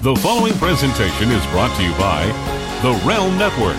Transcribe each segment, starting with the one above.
The following presentation is brought to you by the Realm Network.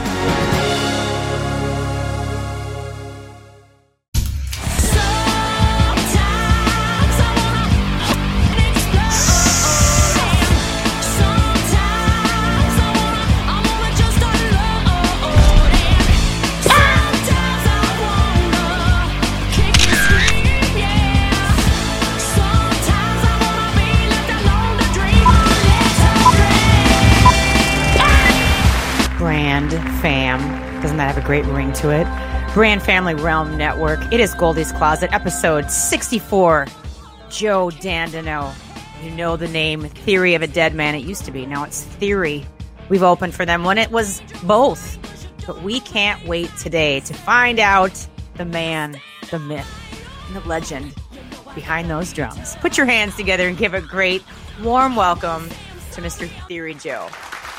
Doesn't that have a great ring to it? Brand Family Realm Network. It is Goldie's Closet, episode 64. Joe Dandino. You know the name Theory of a Dead Man. It used to be. Now it's Theory. We've opened for them when it was both. But we can't wait today to find out the man, the myth, and the legend behind those drums. Put your hands together and give a great, warm welcome to Mr. Theory Joe.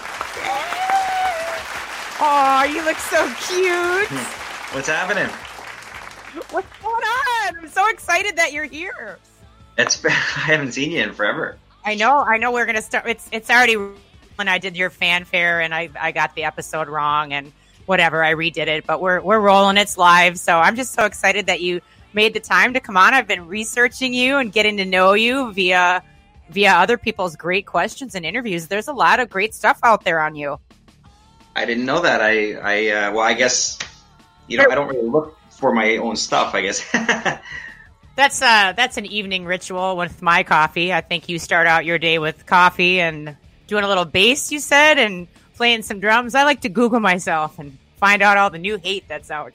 Oh, you look so cute. What's happening? What's going on? I'm so excited that you're here. I haven't seen you in forever. I know. We're going to start. It's already when I did your fanfare and I got the episode wrong and whatever. I redid it, but we're rolling. It's live. So I'm just so excited that you made the time to come on. I've been researching you and getting to know you via other people's great questions and interviews. There's a lot of great stuff out there on you. I didn't know that. I guess, I don't really look for my own stuff, I guess. That's an evening ritual with my coffee. I think you start out your day with coffee and doing a little bass, you said, and playing some drums. I like to Google myself and find out all the new hate that's out.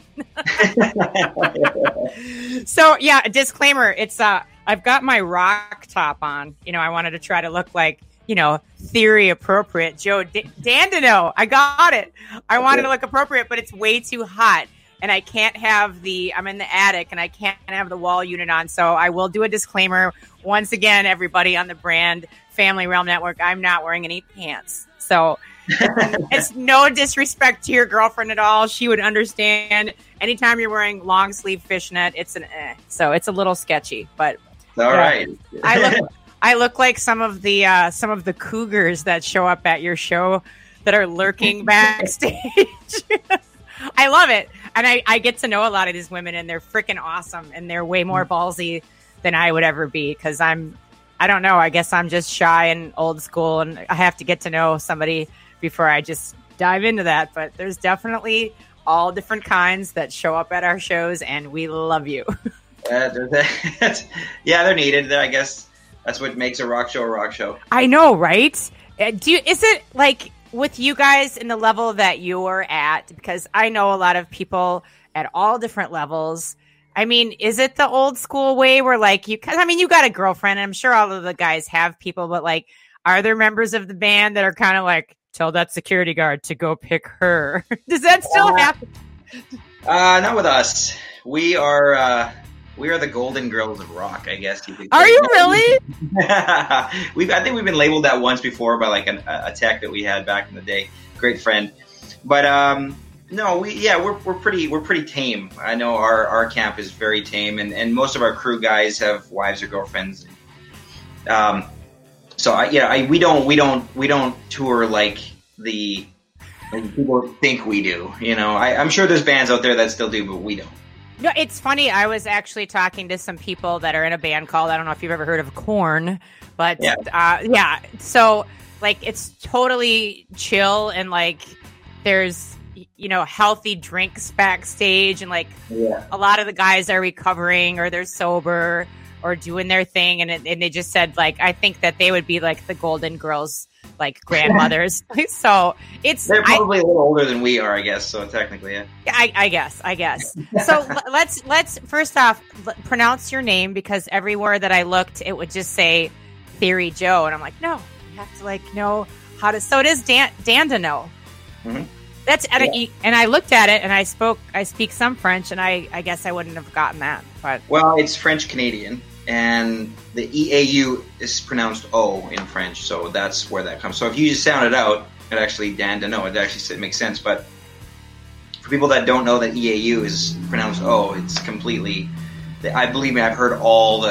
So, yeah, a disclaimer. It's I've got my rock top on. I wanted to try to look like, theory appropriate. Joe Dandino. I got it. I wanted to look appropriate, but it's way too hot. And I can't have I'm in the attic and I can't have the wall unit on. So I will do a disclaimer. Once again, everybody on the Brand Family Realm Network, I'm not wearing any pants. So it's no disrespect to your girlfriend at all. She would understand. Anytime you're wearing long sleeve fishnet, it's so it's a little sketchy, but all right. I look like some of the cougars that show up at your show that are lurking backstage. I love it. And I get to know a lot of these women, and they're freaking awesome, and they're way more ballsy than I would ever be, because I don't know, I guess I'm just shy and old school, and I have to get to know somebody before I just dive into that. But there's definitely all different kinds that show up at our shows, and we love you. Yeah, they're needed. I guess that's what makes a rock show. I know, right? Is it like with you guys in the level that you're at? Because I know a lot of people at all different levels. I mean, is it the old school way where you got a girlfriend, and I'm sure all of the guys have people, but are there members of the band that are kind of tell that security guard to go pick her? Does that still happen? Not with us. We are the Golden Girls of rock, I guess you could say. Are you really? I think we've been labeled that once before by a tech that we had back in the day. Great friend. But no, we're pretty tame. I know our camp is very tame, and most of our crew guys have wives or girlfriends. We don't tour like the people think we do. I'm sure there's bands out there that still do, but we don't. No, it's funny. I was actually talking to some people that are in a band called, I don't know if you've ever heard of Korn, but yeah. So it's totally chill, and there's, healthy drinks backstage, and a lot of the guys are recovering, or they're sober or doing their thing. And they just said, I think that they would be the Golden Girls, grandmothers. So they're probably a little older than we are, I guess. So technically, yeah. I guess. So let's first off pronounce your name, because everywhere that I looked, it would just say Theory Joe, and I'm like, no, you have to know how to. So it is Dandino. Mm-hmm. That's and I looked at it, and I speak some French, and I guess I wouldn't have gotten that. But it's French Canadian. And the EAU is pronounced O in French, so that's where that comes. So if you just sound it out, it actually Dandino, it actually makes sense. But for people that don't know that EAU is pronounced O, it's completely. I believe me, I've heard all the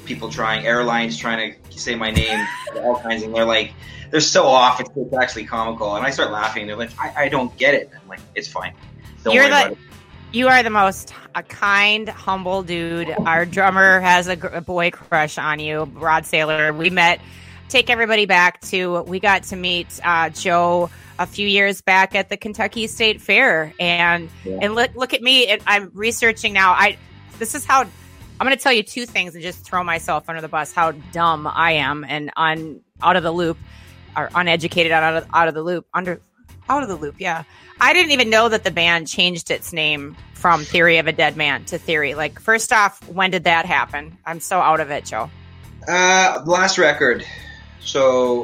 people airlines trying to say my name, all kinds, and they're so off. It's actually comical, and I start laughing. They're like, I don't get it. I'm like, it's fine. Don't worry about it. You are the most kind, humble dude. Our drummer has a boy crush on you, Rod Saylor. We met. Take everybody back to, we got to meet Joe a few years back at the Kentucky State Fair, and look at me. I'm researching now. This is how I'm going to tell you two things and just throw myself under the bus. How dumb I am and out of the loop, or uneducated out of the loop. Yeah, I didn't even know that the band changed its name from Theory of a Dead Man to Theory. Like, first off, when did that happen? I'm so out of it, Joe. The last record, so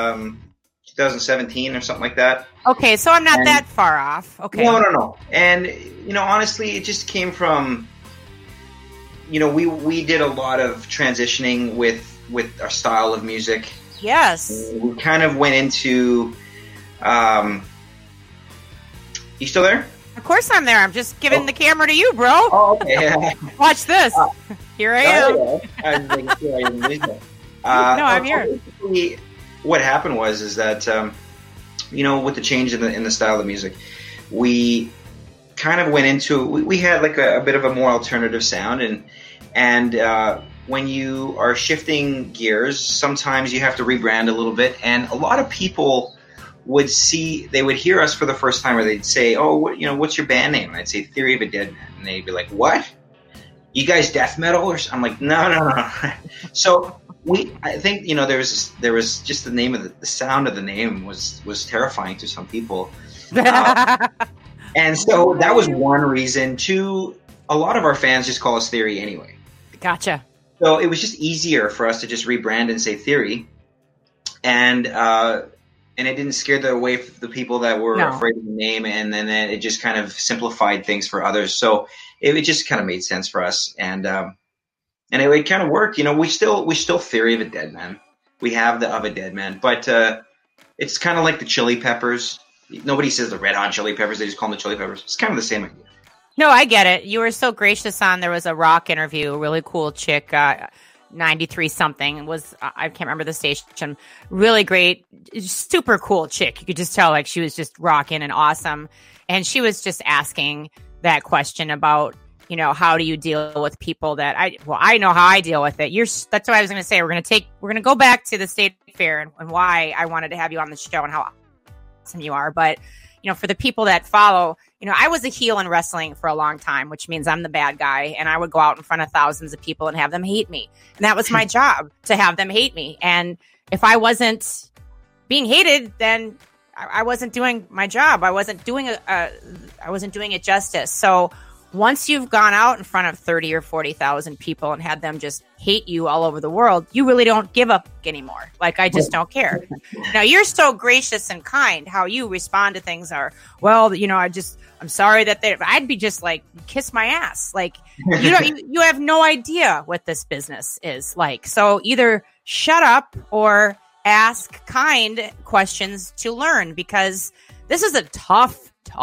2017 or something like that. Okay, so I'm not that far off. Okay, no. And honestly, it just came from. We did a lot of transitioning with our style of music. Yes. We kind of went into. You still there? Of course I'm there. I'm just giving the camera to you, bro. Oh, okay. Watch this. Here I am. I was making sure I didn't lose that. No, I'm here. What happened was that with the change in the style of music, we kind of went into we had like a bit of a more alternative sound, and when you are shifting gears, sometimes you have to rebrand a little bit, and a lot of people would hear us for the first time, or they'd say, "Oh, what's your band name?" And I'd say Theory of a Dead Man, and they'd be like, "What? You guys death metal?" Or I'm like, "No." So I think there was just the name of the sound of the name was terrifying to some people, and so that was one reason. Two, a lot of our fans just call us Theory anyway. Gotcha. So it was just easier for us to just rebrand and say Theory, and it didn't scare away the people that were afraid of the name, and then it just kind of simplified things for others. So it just kind of made sense for us, and it kind of worked. We still Theory of a Dead Man. We have the of a Dead Man, but it's kind of like the Chili Peppers. Nobody says the Red Hot Chili Peppers; they just call them the Chili Peppers. It's kind of the same idea. No, I get it. You were so gracious on. There was a rock interview, a really cool chick. 93 something was, I can't remember the station. Really great, super cool chick. You could just tell like she was just rocking and awesome. And she was just asking that question about, how do you deal with people that I know how I deal with it. That's what I was going to say. We're going to go back to the State Fair and why I wanted to have you on the show and how awesome you are. But, for the people that follow, I was a heel in wrestling for a long time, which means I'm the bad guy, and I would go out in front of thousands of people and have them hate me. And that was my job, to have them hate me. And if I wasn't being hated, then I wasn't doing my job. I wasn't doing it justice. So once you've gone out in front of 30 or 40,000 people and had them just hate you all over the world, you really don't give up anymore. Like, I just don't care. Now, you're so gracious and kind. How you respond to things are, well, I'm sorry that I'd be just like, kiss my ass. Like, you have no idea what this business is like. So either shut up or ask kind questions to learn, because this is a tough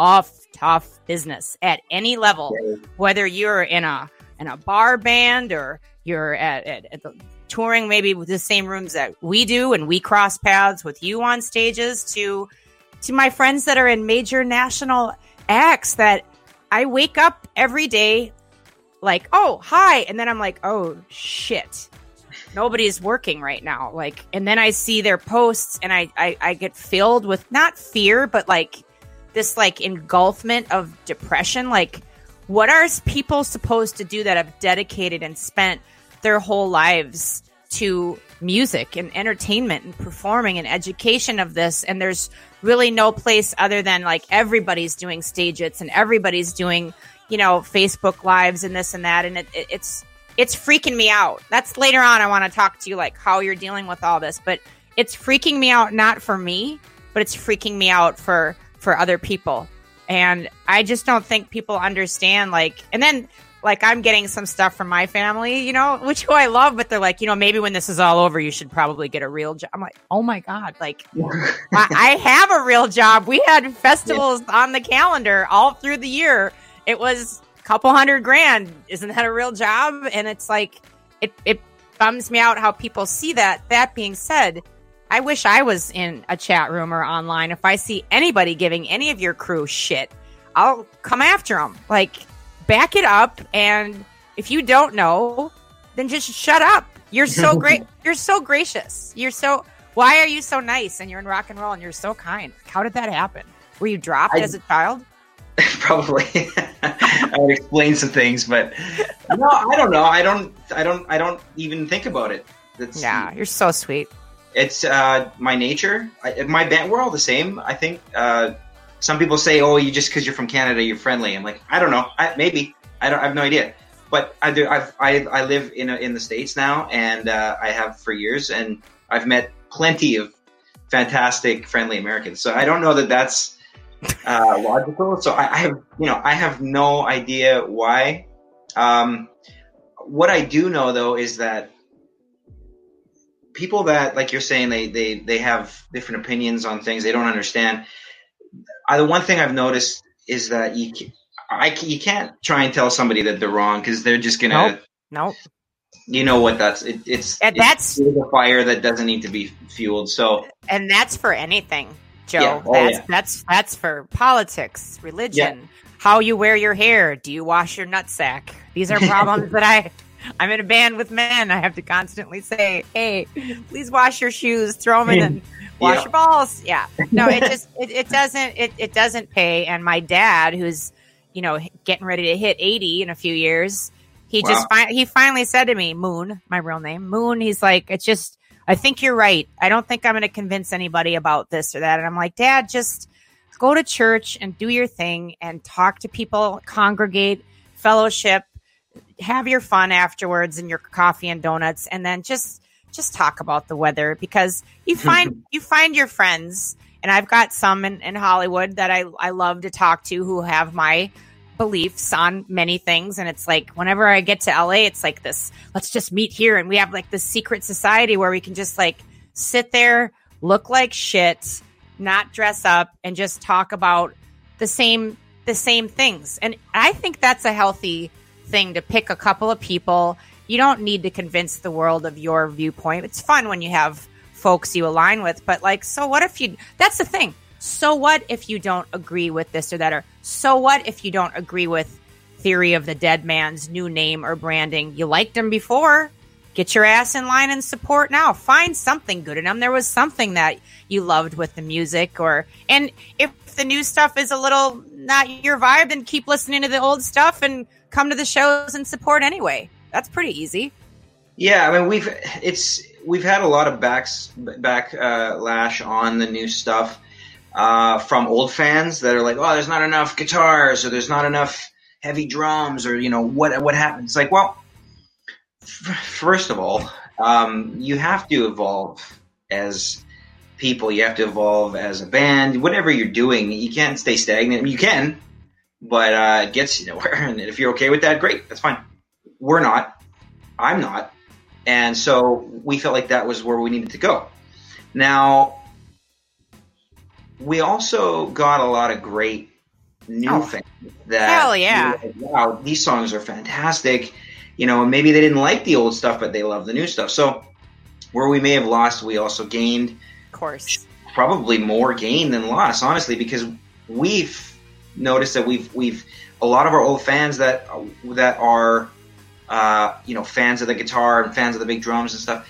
business at any level, whether you're in a bar band or you're at the touring maybe with the same rooms that we do, and we cross paths with you on stages, to my friends that are in major national acts that I wake up every day like, oh, hi, and then I'm like, oh shit, nobody's working right now. Like, and then I see their posts and I get filled with not fear, but like this like engulfment of depression. Like, what are people supposed to do that have dedicated and spent their whole lives to music and entertainment and performing and education of this? And there's really no place other than like everybody's doing Stageit and everybody's doing, Facebook lives and this and that. And it's freaking me out. That's later on. I want to talk to you like how you're dealing with all this, but it's freaking me out, not for me, but it's freaking me out for other people. And I just don't think people understand, like, and then like I'm getting some stuff from my family, who I love, but they're like, maybe when this is all over, you should probably get a real job. I'm like, oh my God, like I have a real job. We had festivals on the calendar all through the year. It was a couple $100,000. Isn't that a real job? And it's like, it bums me out how people see that. That being said, I wish I was in a chat room or online. If I see anybody giving any of your crew shit, I'll come after them. Like, back it up. And if you don't know, then just shut up. You're so great. You're so gracious. Why are you so nice? And you're in rock and roll and you're so kind. How did that happen? Were you dropped as a child? Probably. I would explain some things, but no, I don't know. I don't even think about it. You're so sweet. It's my nature. My band, we're all the same. I think some people say, "Oh, you just because you're from Canada, you're friendly." I'm like, I don't know. Maybe I have no idea. But I live in the States now, and I have for years, and I've met plenty of fantastic, friendly Americans. So I don't know that that's logical. So I have no idea why. What I do know though is that people that, like you're saying, they have different opinions on things they don't understand. The one thing I've noticed is that you can't try and tell somebody that they're wrong because they're just gonna. Nope. You know what? It's a fire that doesn't need to be fueled. So, and that's for anything, Joe. Yeah. That's for politics, religion, how you wear your hair. Do you wash your nutsack? These are problems that I'm in a band with men. I have to constantly say, "Hey, please wash your shoes, throw them in, and wash your balls." Yeah, no, it doesn't pay. And my dad, who's getting ready to hit 80 in a few years, he finally said to me, Moon, my real name, Moon. He's like, I think you're right. I don't think I'm going to convince anybody about this or that. And I'm like, Dad, just go to church and do your thing and talk to people, congregate, fellowship. Have your fun afterwards and your coffee and donuts, and then just talk about the weather, because you find your friends, and I've got some in Hollywood that I love to talk to who have my beliefs on many things, and it's like whenever I get to LA, it's like this, let's just meet here, and we have like this secret society where we can just like sit there, look like shit, not dress up, and just talk about the same things. And I think that's a healthy thing, to pick a couple of people. You don't need to convince the world of your viewpoint. It's fun when you have folks you align with, but like, so what if that's the thing. So what if you don't agree with this or that? Or so what if you don't agree with Theory of the Dead Man's new name or branding? You liked them before. Get your ass in line and support now. Find something good in them. There was something that you loved with the music, and if the new stuff is a little not your vibe, then keep listening to the old stuff and come to the shows and support anyway. That's pretty easy. Yeah, I mean we've had a lot of backlash on the new stuff from old fans that are like, oh, there's not enough guitars, or there's not enough heavy drums, or what happens? It's like, well, first of all, you have to evolve as people. You have to evolve as a band. Whatever you're doing, you can't stay stagnant. I mean, you can, but it gets you nowhere. And if you're okay with that, great. That's fine. We're not. I'm not. And so we felt like that was where we needed to go. Now, we also got a lot of great new things that, hell yeah. Wow, these songs are fantastic. Maybe they didn't like the old stuff, but they love the new stuff. So where we may have lost, we also gained. Of course. Probably more gain than loss, honestly, because we've noticed that we've a lot of our old fans that are fans of the guitar and fans of the big drums and stuff.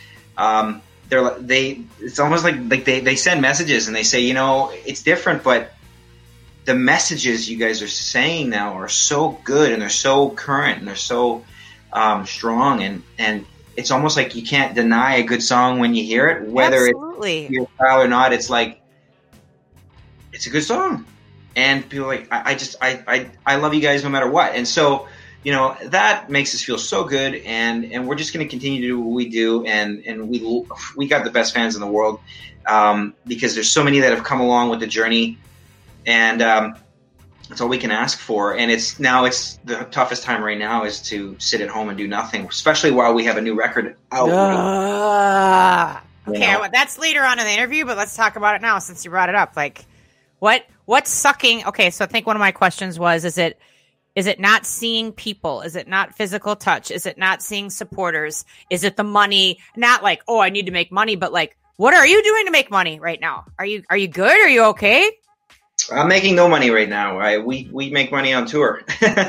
It's almost like they send messages and they say, it's different, but the messages you guys are saying now are so good, and they're so current, and they're so strong, and it's almost like you can't deny a good song when you hear it, whether it's your style or not. It's like, it's a good song, and people are like, I love you guys no matter what. And so, that makes us feel so good, and we're just going to continue to do what we do, and we got the best fans in the world, because there's so many that have come along with the journey, and that's all we can ask for. And it's the toughest time right now is to sit at home and do nothing, especially while we have a new record out. Okay, well, that's later on in the interview, but let's talk about it now since you brought it up. Like, what's sucking? Okay, so I think one of my questions was, is it Is it not seeing people? Is it not physical touch? Is it not seeing supporters? Is it the money? Not like, oh, I need to make money, but like, what are you doing to make money right now? Are you good? Are you okay? I'm making no money right now. We make money on tour.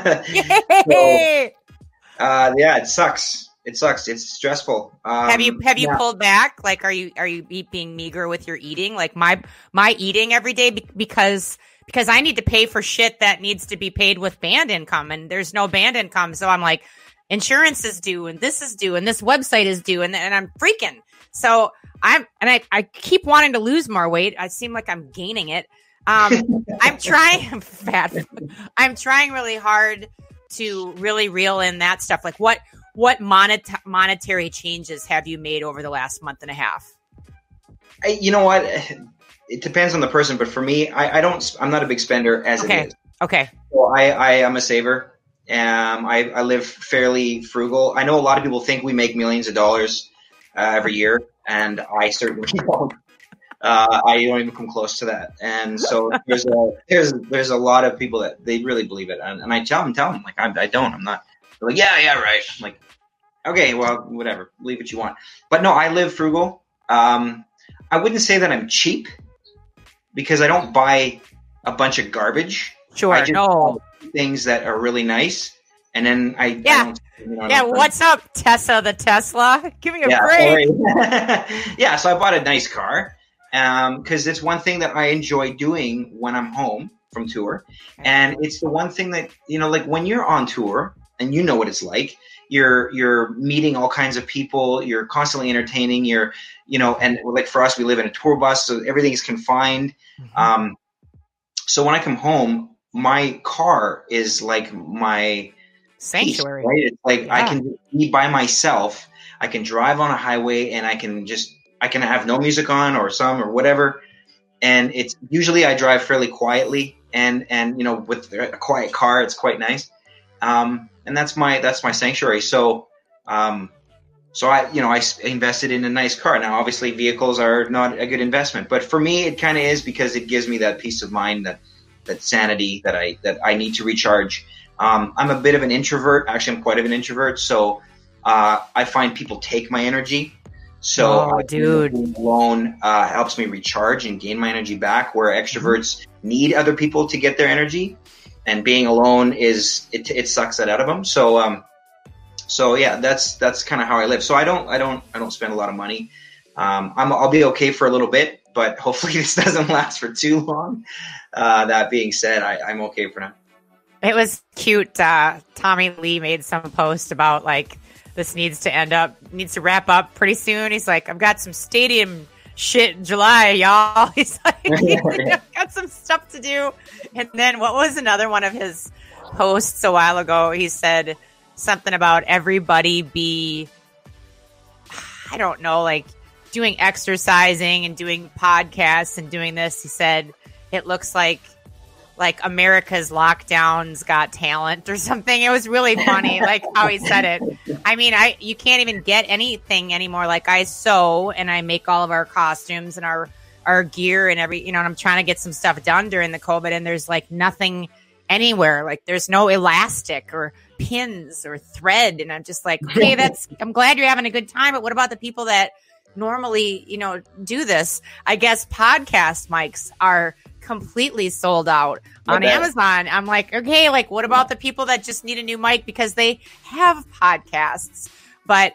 Yay! Yeah, it sucks. It's stressful. Have you pulled back? Like, are you being meager with your eating? Like my eating every day because I need to pay for shit that needs to be paid with band income, and there's no band income. So I'm like, insurance is due, and this is due, and this website is due, and I'm freaking. So I keep wanting to lose more weight. I seem like I'm gaining it. I'm trying. I'm fat. I'm trying really hard to really reel in that stuff. Like what monetary changes have you made over the last month and a half? You know what? It depends on the person, but for me, I'm not a big spender as it is. Okay. So I am a saver. I live fairly frugal. I know a lot of people think we make millions of dollars every year, and I certainly don't. I don't even come close to that. And so there's a lot of people that they really believe it, and I tell them like I don't. I'm not. They're like, yeah, right. I'm like, okay, well, whatever. Believe what you want. But no, I live frugal. I wouldn't say that I'm cheap because I don't buy a bunch of garbage. Sure, I just buy things that are really nice, and then I don't. What's up, Tessa the Tesla? Give me a break. Yeah, so I bought a nice car because it's one thing that I enjoy doing when I'm home from tour, and it's the one thing that like when you're on tour and you know what it's like. You're meeting all kinds of people. You're constantly entertaining. And like for us, we live in a tour bus, so everything's confined. Mm-hmm. So when I come home, my car is like my sanctuary. Peace, right? It's like I can be by myself. I can drive on a highway, and I can have no music on or some or whatever. And it's usually I drive fairly quietly, and with a quiet car, it's quite nice. And that's my sanctuary. So I invested in a nice car. Now, obviously, vehicles are not a good investment, but for me, it kind of is because it gives me that peace of mind, that sanity that I need to recharge. I'm a bit of an introvert. Actually, I'm quite of an introvert. So I find people take my energy. So being alone helps me recharge and gain my energy back. Where extroverts need other people to get their energy. And being alone it sucks that out of them. So yeah, that's kind of how I live. So I don't spend a lot of money. I'll be okay for a little bit, but hopefully this doesn't last for too long. That being said, I'm okay for now. It was cute. Tommy Lee made some post about like this needs to wrap up pretty soon. He's like, I've got some stadium shit in July, y'all. He's like, got some stuff to do. And then what was another one of his posts a while ago? He said something about everybody be, I don't know, like doing exercising and doing podcasts and doing this. He said it looks like America's Lockdowns Got Talent or something. It was really funny, like how he said it. I mean, you can't even get anything anymore. Like I sew and I make all of our costumes and our gear and and I'm trying to get some stuff done during the COVID, and there's like nothing anywhere. Like there's no elastic or pins or thread. And I'm just like, okay, I'm glad you're having a good time. But what about the people that normally, do this? I guess podcast mics are completely sold out on Amazon. I'm like, okay, like what about the people that just need a new mic because they have podcasts? But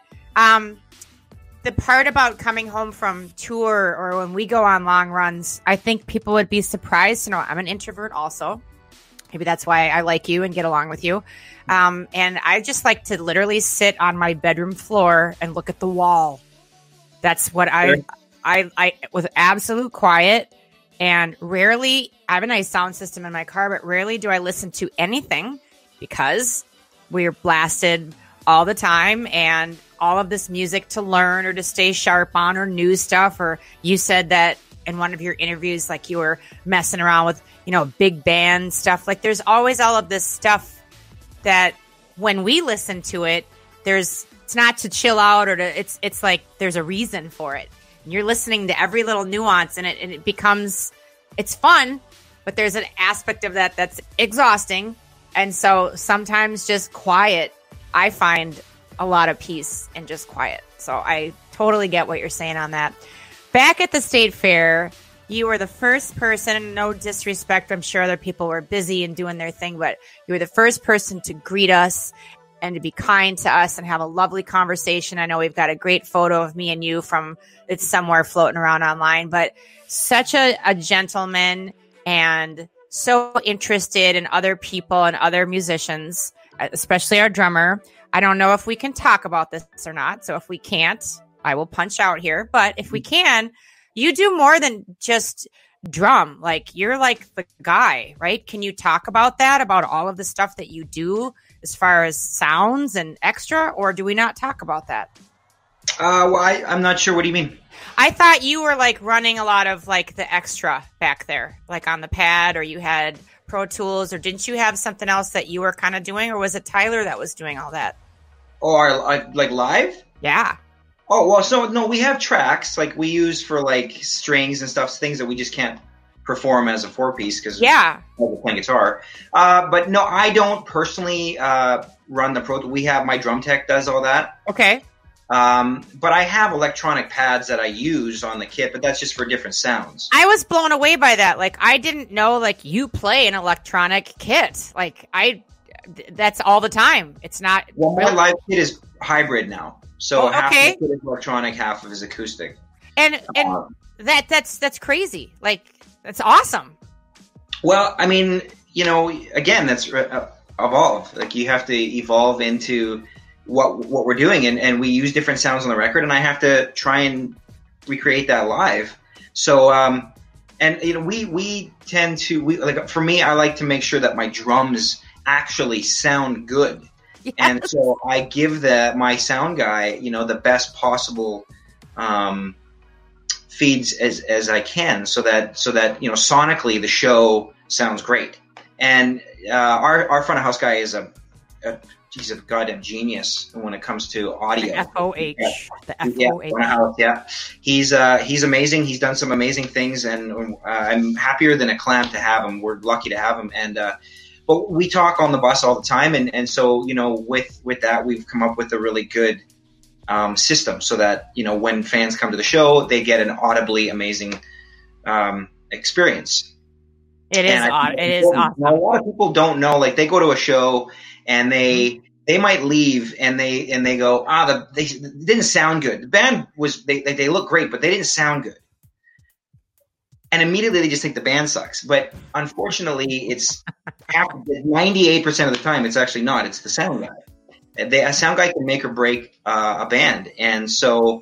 the part about coming home from tour or when we go on long runs, I think people would be surprised to know I'm an introvert also. Maybe that's why I like you and get along with you. And I just like to literally sit on my bedroom floor and look at the wall. That's what I with absolute quiet. And rarely, I have a nice sound system in my car, but rarely do I listen to anything because we're blasted all the time and all of this music to learn or to stay sharp on or new stuff. Or you said that in one of your interviews, like you were messing around with, big band stuff. Like there's always all of this stuff that when we listen to it, it's not to chill out or it's like there's a reason for it. You're listening to every little nuance and it becomes, it's fun, but there's an aspect of that that's exhausting. And so sometimes just quiet, I find a lot of peace in just quiet. So I totally get what you're saying on that. Back at the state fair, you were the first person, no disrespect, I'm sure other people were busy and doing their thing, but you were the first person to greet us and to be kind to us and have a lovely conversation. I know we've got a great photo of me and you from, it's somewhere floating around online, but such a gentleman and so interested in other people and other musicians, especially our drummer. I don't know if we can talk about this or not. So if we can't, I will punch out here. But if we can, you do more than just drum. Like, you're like the guy, right? Can you talk about that, about all of the stuff that you do as far as sounds and extra, or do we not talk about that? Well, I'm not sure. What do you mean? I thought you were like running a lot of like the extra back there, like on the pad, or you had Pro Tools, or didn't you have something else that you were kind of doing, or was it Tyler that was doing all that? Oh, like live? Yeah. Oh, well, so no, we have tracks like we use for like strings and stuff, things that we just can't perform as a 4-piece because we're playing guitar. But no, I don't personally run the Pro. We have my drum tech does all that. Okay. But I have electronic pads that I use on the kit, but that's just for different sounds. I was blown away by that. Like, I didn't know like you play an electronic kit. Like, that's all the time. It's not. Well, my live kit is hybrid now. So half of the kit is electronic, half of it is acoustic. And that's crazy. Like, that's awesome. Well, I mean, again, that's evolve. Like, you have to evolve into what we're doing, and we use different sounds on the record, and I have to try and recreate that live. So, we tend to like, for me, I like to make sure that my drums actually sound good. Yes. And so I give my sound guy, the best possible feeds as I can, so that sonically the show sounds great. And our front of house guy is he's a goddamn genius when it comes to audio. The FOH. The FOH. Yeah. He's amazing. He's done some amazing things, and I'm happier than a clam to have him. We're lucky to have him. And but we talk on the bus all the time, and so with that, we've come up with a really good system, so that when fans come to the show, they get an audibly amazing experience. It is awesome. A lot of people don't know. Like, they go to a show and they might leave and they go, they didn't sound good. The band they look great, but they didn't sound good. And immediately they just think the band sucks. But unfortunately, it's 98% of the time, it's actually not. It's the sound guy. A sound guy can make or break a band. And so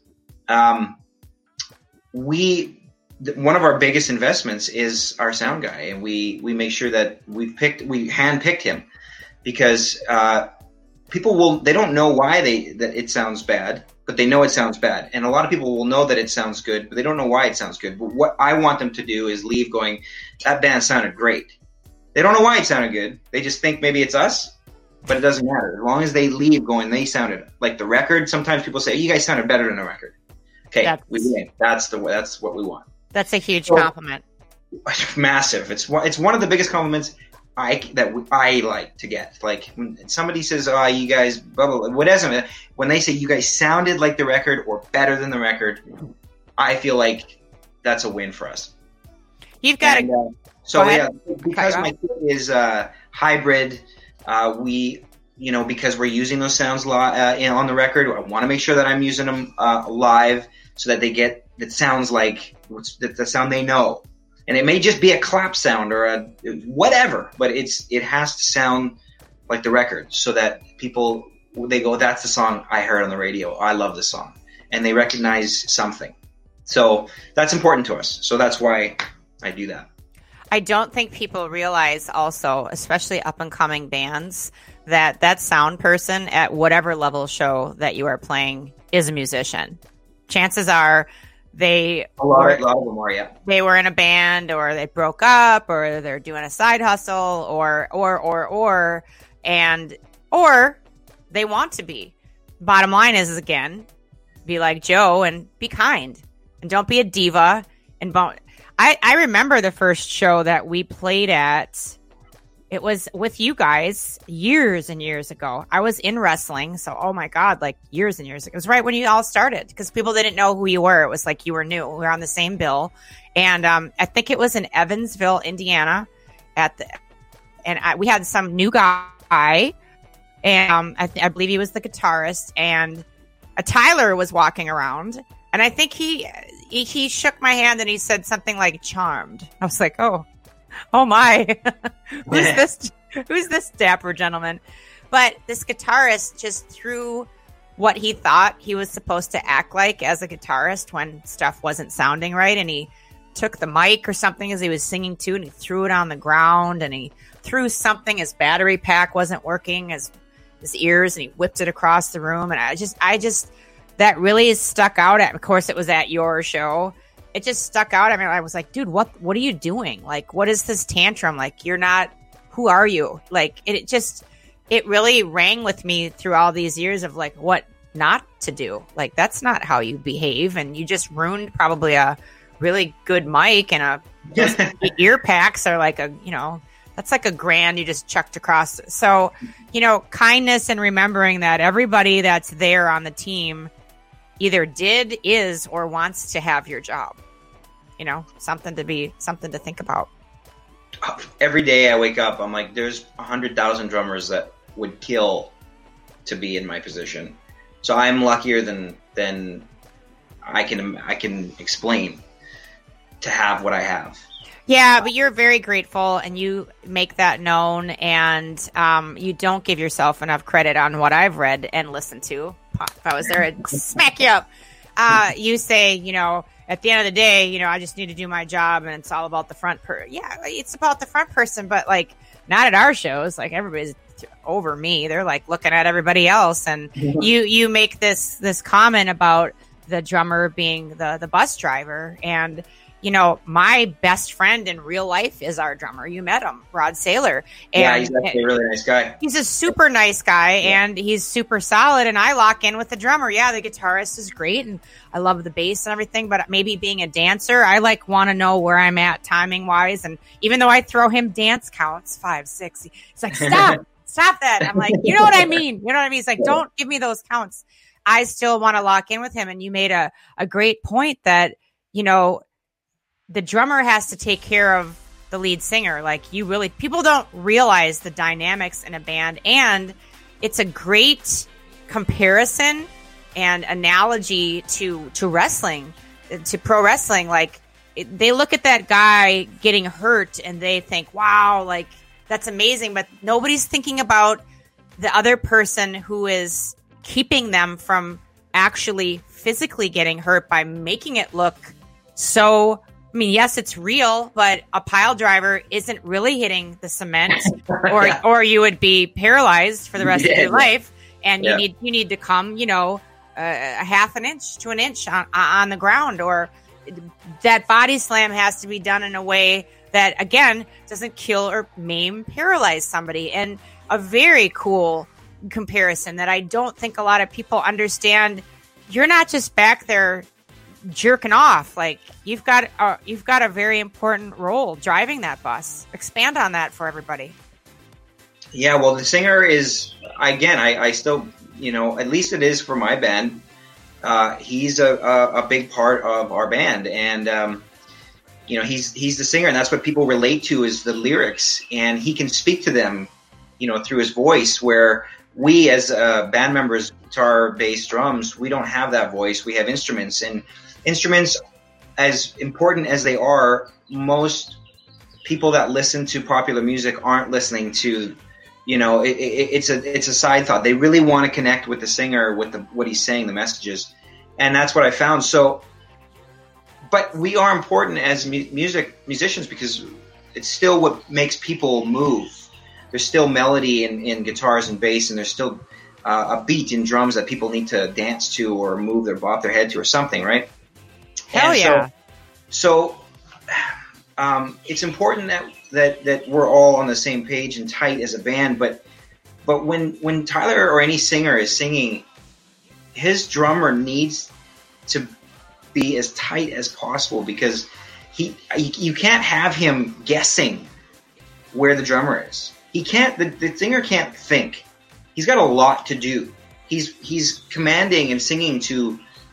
one of our biggest investments is our sound guy. And we make sure that we handpicked him, because people they don't know why that it sounds bad, but they know it sounds bad. And a lot of people will know that it sounds good, but they don't know why it sounds good. But what I want them to do is leave going, that band sounded great. They don't know why it sounded good. They just think maybe it's us, but it doesn't matter. As long as they leave going, they sounded like the record. Sometimes people say, you guys sounded better than the record. Okay, we win. That's what we want. That's a huge compliment. Massive. It's one of the biggest compliments I like to get. Like, when somebody says, you guys, blah, blah, blah, whatever, when they say you guys sounded like the record or better than the record, I feel like that's a win for us. You've got because my kit is hybrid, because we're using those sounds on the record, I want to make sure that I'm using them live, so that they get that sounds like the sound they know. And it may just be a clap sound or a whatever, but it has to sound like the record, so that people, they go, that's the song I heard on the radio. I love this song. And they recognize something. So that's important to us. So that's why I do that. I don't think people realize also, especially up and coming bands, that sound person at whatever level show that you are playing is a musician. Chances are a lot of them are, yeah. They were in a band, or they broke up, or they're doing a side hustle, or they want to be. Bottom line is again, be like Joe and be kind, and don't be a diva. And I remember the first show that we played at. it was with you guys years and years ago. I was in wrestling. So, oh my God, like years and years ago. It was right when you all started because people didn't know who you were. It was like you were new. We were on the same bill. And I think it was in Evansville, Indiana we had some new guy. And I believe he was the guitarist. And Tyler was walking around. And I think he shook my hand and he said something like charmed. I was like, oh my, who's this dapper gentleman? But this guitarist just threw what he thought he was supposed to act like as a guitarist when stuff wasn't sounding right. And he took the mic or something as he was singing too, and he threw it on the ground, and he threw something. His battery pack wasn't working, his ears, and he whipped it across the room. And I just, that really stuck out of course it was at your show. It just stuck out. I mean, I was like, dude, what are you doing? Like, what is this tantrum? Like, who are you? Like, it really rang with me through all these years of like, what not to do. Like, that's not how you behave. And you just ruined probably a really good mic, and ear packs are like that's like $1,000 you just chucked across. So, kindness and remembering that everybody that's there on the team either did, is, or wants to have your job. Something to think about. Every day I wake up, I'm like, there's 100,000 drummers that would kill to be in my position. So I'm luckier than I can explain to have what I have. Yeah, but you're very grateful, and you make that known, and you don't give yourself enough credit on what I've read and listened to. If I was there, I'd smack you up. You say, at the end of the day, I just need to do my job, and it's all about the front person. Yeah, it's about the front person, but like not at our shows. Like everybody's over me. They're like looking at everybody else, and you make this comment about the drummer being the bus driver, and my best friend in real life is our drummer. You met him, Rod Saylor. And yeah, he's actually a really nice guy. He's a super nice guy, and he's super solid, and I lock in with the drummer. Yeah, the guitarist is great, and I love the bass and everything, but maybe being a dancer, I want to know where I'm at timing-wise, and even though I throw him dance counts, 5, 6, he's like, stop that. I'm like, you know what I mean? He's like, don't give me those counts. I still want to lock in with him, and you made a great point that, the drummer has to take care of the lead singer. Like people don't realize the dynamics in a band. And it's a great comparison and analogy to wrestling, to pro wrestling. Like they look at that guy getting hurt and they think, wow, like that's amazing. But nobody's thinking about the other person who is keeping them from actually physically getting hurt by making it look so. I mean, yes, it's real, but a pile driver isn't really hitting the cement, or you would be paralyzed for the rest of your life, and you need to come, a half an inch to an inch on the ground, or that body slam has to be done in a way that again doesn't kill or maim, paralyze somebody. And a very cool comparison that I don't think a lot of people understand. You're not just back there jerking off. Like you've got a very important role driving that bus. Expand on that for everybody. Yeah, well, the singer is, again, I still, at least it is for my band. He's a big part of our band, and he's the singer, and that's what people relate to is the lyrics, and he can speak to them, through his voice. Where we as band members, guitar, bass, drums, we don't have that voice. We have instruments, and instruments, as important as they are, most people that listen to popular music aren't listening to, it's a side thought. They really want to connect with the singer, with what he's saying, the messages, and that's what I found. So, but we are important as musicians because it's still what makes people move. There's still melody in guitars and bass, and there's still a beat in drums that people need to dance to or bob their head to or something, right? Hell yeah. So it's important that we're all on the same page and tight as a band. But when Tyler or any singer is singing, his drummer needs to be as tight as possible because you can't have him guessing where the drummer is. he can't. The singer can't think. He's got a lot to do. He's commanding and singing to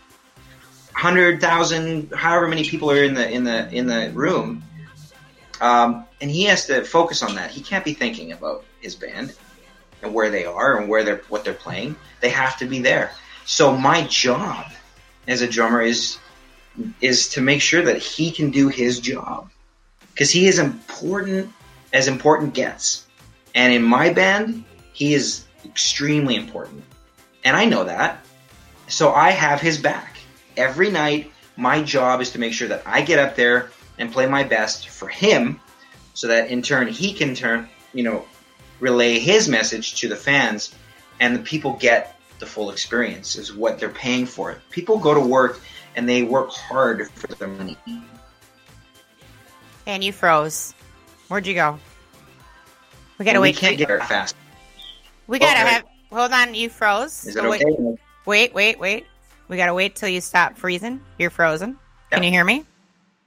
100,000, however many people are in the room, and he has to focus on that. He can't be thinking about his band and where they are and what they're playing. They have to be there. So my job as a drummer is to make sure that he can do his job, because he is important as important gets. And in my band, he is extremely important. And I know that. So I have his back. Every night, my job is to make sure that I get up there and play my best for him, so that in turn he can relay his message to the fans, and the people get the full experience, is what they're paying for. People go to work and they work hard for their money. And you froze. Where'd you go? We gotta wait. We can't get there fast. We gotta have. Hold on, you froze. Is it okay? Wait. We gotta wait till you stop freezing. You're frozen. Can you hear me?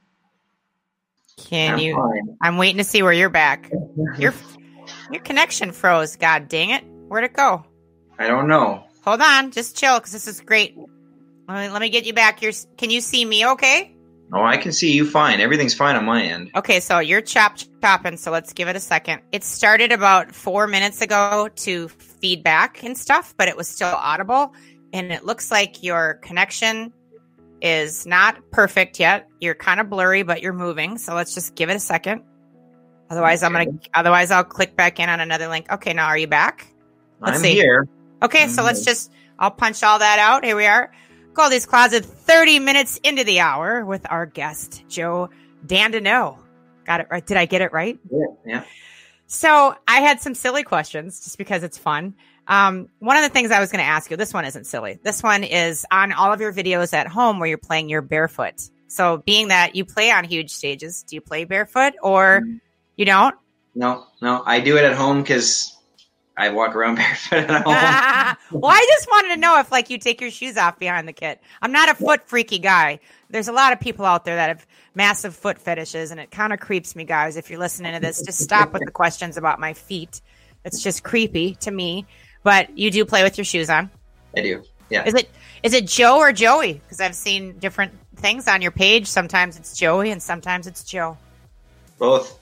Fine. I'm waiting to see where you're back. Your connection froze. God dang it! Where'd it go? I don't know. Hold on, just chill, because this is great. Let me get you back. Can you see me? Okay. Oh, I can see you fine. Everything's fine on my end. Okay, so you're chopping, so let's give it a second. It started about 4 minutes ago to feedback and stuff, but it was still audible, and it looks like your connection is not perfect yet. You're kind of blurry, but you're moving, so let's just give it a second. Otherwise, I'll click back in on another link. Okay, now are you back? I'm here. Okay, so I'll punch all that out. Here we are. Goldie's Closet, 30 minutes into the hour with our guest, Joe Dandino. Got it right? Did I get it right? Yeah. So I had some silly questions just because it's fun. One of the things I was going to ask you, this one isn't silly. This one is on all of your videos at home where you're playing your barefoot. So being that you play on huge stages, do you play barefoot or you don't? No. I do it at home because I walk around barefoot at home. Well, I just wanted to know if you take your shoes off behind the kit. I'm not a foot freaky guy. There's a lot of people out there that have massive foot fetishes, and it kind of creeps me, guys. If you're listening to this, just stop with the questions about my feet. It's just creepy to me. But you do play with your shoes on. I do. Yeah. Is it Joe or Joey? Because I've seen different things on your page. Sometimes it's Joey, and sometimes it's Joe. Both.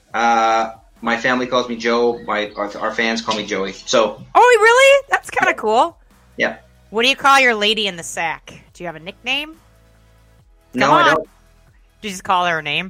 My family calls me Joe. Our fans call me Joey. So. Oh, really? That's kind of cool. Yeah. What do you call your lady in the sack? Do you have a nickname? No, I don't. Do you just call her a name?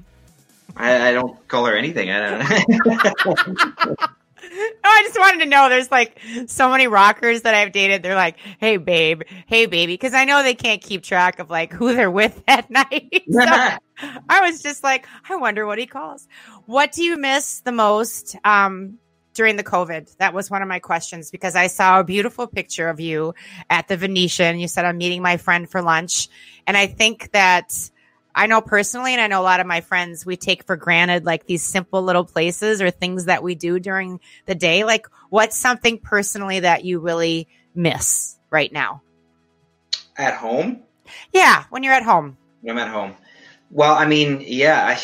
I don't call her anything. I don't. I just wanted to know. There's so many rockers that I've dated. They're like, "Hey, babe. Hey, baby," because I know they can't keep track of who they're with that night. So I was just like, I wonder what he calls. What do you miss the most during the COVID? That was one of my questions, because I saw a beautiful picture of you at the Venetian. You said, "I'm meeting my friend for lunch," and I think that. I know personally, and I know a lot of my friends, we take for granted these simple little places or things that we do during the day. What's something personally that you really miss right now? At home? Yeah, when you're at home. When I'm at home. Well, I mean, yeah,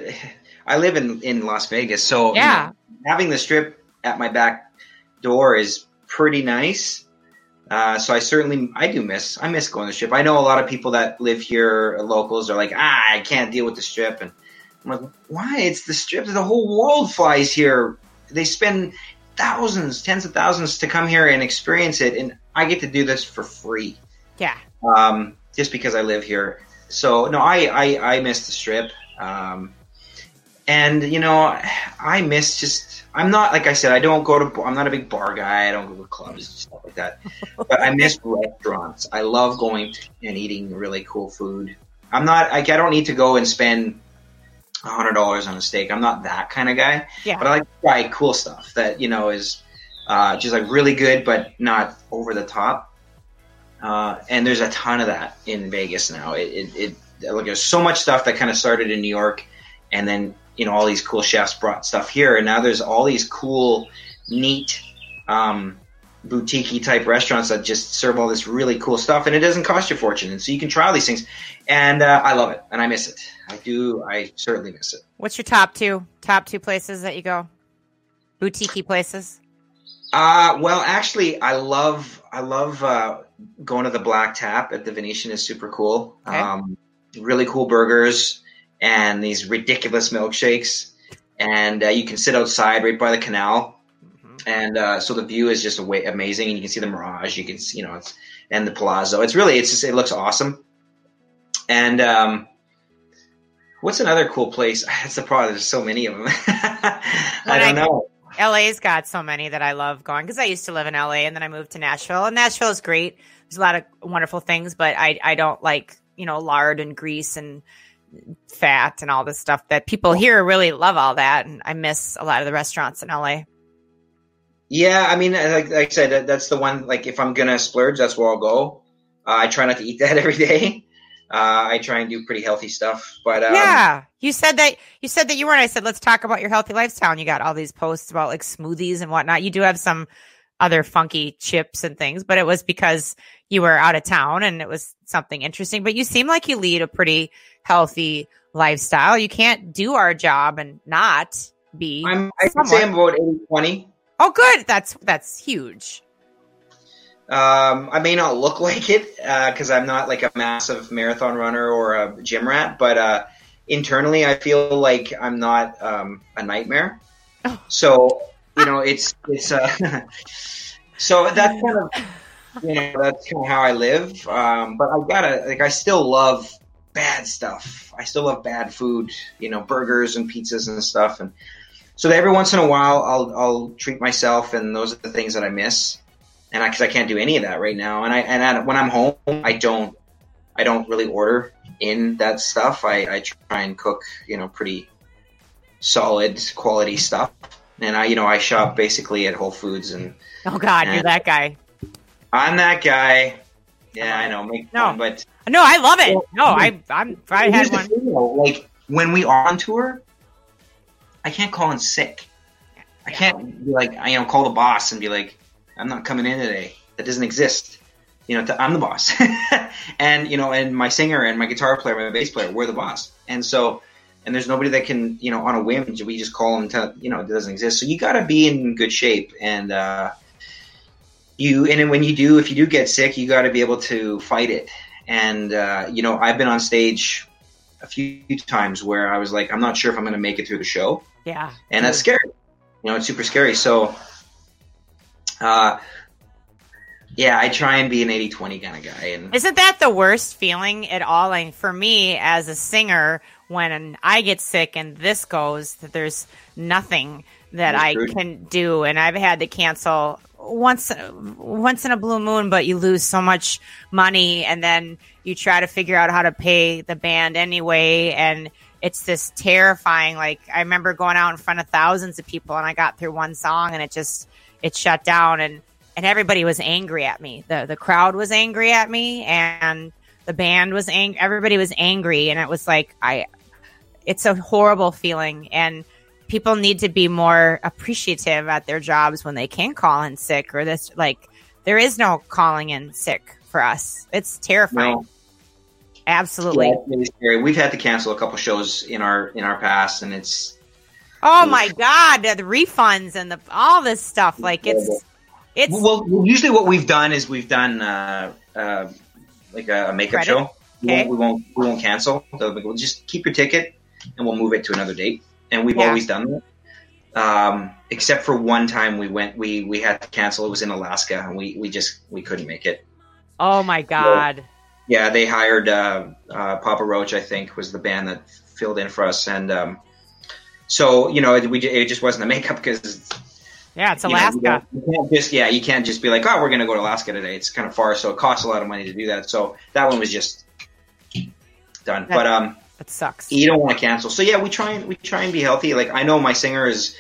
I live in Las Vegas, so yeah. Having the Strip at my back door is pretty nice. So I miss going to the Strip. I know a lot of people that live here, locals, are like, I can't deal with the Strip. And I'm like, why? It's the Strip. The whole world flies here. They spend thousands, tens of thousands to come here and experience it. And I get to do this for free. Yeah. Just because I live here. So no, I miss the Strip. And I miss I'm not, like I said, I'm not a big bar guy. I don't go to clubs and stuff like that. But I miss restaurants. I love going and eating really cool food. I don't need to go and spend $100 on a steak. I'm not that kind of guy. Yeah. But I like to try cool stuff that, is just really good, but not over the top. And there's a ton of that in Vegas now. There's so much stuff that kind of started in New York, and then, all these cool chefs brought stuff here, and now there's all these cool, neat, boutique-y type restaurants that just serve all this really cool stuff, and it doesn't cost you a fortune, and so you can try all these things, and I love it, and I miss it. I certainly miss it. What's your top two places that you go? boutique places? Well, actually, I love going to the Black Tap at the Venetian is super cool. Okay. Really cool burgers and these ridiculous milkshakes, and you can sit outside right by the canal, and so the view is just amazing, and you can see the Mirage. You can see, and the Palazzo. It looks awesome. And what's another cool place? That's the problem. There's so many of them. I don't know. LA's got so many that I love going because I used to live in LA and then I moved to Nashville. And Nashville is great. There's a lot of wonderful things, but I don't like, lard and grease and fat and all this stuff that people here really love all that. And I miss a lot of the restaurants in LA. Yeah, I mean, like I said, that's the one, like if I'm going to splurge, that's where I'll go. I try not to eat that every day. I try and do pretty healthy stuff, but yeah, you said that you were, and I said, let's talk about your healthy lifestyle. And you got all these posts about like smoothies and whatnot. You do have some other funky chips and things, but it was because you were out of town and it was something interesting, but you seem like you lead a pretty healthy lifestyle. You can't do our job and not be. I can say I'm about 80-20. Oh, good. That's huge. I may not look like it because I'm not like a massive marathon runner or a gym rat, but internally I feel like I'm not a nightmare. Oh. So it's so that's kind of that's kind of how I live. But I still love bad stuff. I still love bad food, burgers and pizzas and stuff, and so every once in a while I'll treat myself, and those are the things that I miss. And because I can't do any of that right now, and when I'm home, I don't really order in that stuff. I try and cook, pretty solid quality stuff, and I shop basically at Whole Foods and. Oh God, you're that guy. I'm that guy. Yeah, I know. But no, I love it. No, I had one. Thing, like when we are on tour, I can't call in sick. I can't be like call the boss and be like, I'm not coming in today. That doesn't exist. I'm the boss. and, and my singer and my guitar player, my bass player, we're the boss. And so, and there's nobody that can, on a whim, we just call them to, it doesn't exist. So you got to be in good shape. And, when you do, if you do get sick, you got to be able to fight it. And, I've been on stage a few times where I was like, I'm not sure if I'm going to make it through the show. Yeah. And that's scary. It's super scary. So, I try and be an 80-20 kind of guy. And isn't that the worst feeling at all? And for me as a singer, when I get sick and this goes, that there's nothing that I can do. And I've had to cancel once in a blue moon, but you lose so much money and then you try to figure out how to pay the band anyway. And it's this terrifying, like I remember going out in front of thousands of people and I got through one song and it shut down and everybody was angry at me. The crowd was angry at me and the band was angry. Everybody was angry. And it was like, it's a horrible feeling. And people need to be more appreciative at their jobs when they can call in sick or this, like there is no calling in sick for us. It's terrifying. No. Absolutely. Yeah, it's really scary. We've had to cancel a couple shows in our past and it's, oh my God, the refunds and all this stuff. Like it's well, usually what we've done is we've done like a makeup show. Okay. We won't cancel. So we'll just keep your ticket and we'll move it to another date. And we've always done that. Except for one time we had to cancel. It was in Alaska and we couldn't make it. Oh my God. So, yeah, they hired Papa Roach, I think, was the band that filled in for us, and so it just wasn't a makeup because it's Alaska. You can't just be like, oh, we're going to go to Alaska today. It's kind of far, so it costs a lot of money to do that. So that one was just done. But that sucks. You don't want to cancel. So yeah, we try and be healthy. Like I know my singer is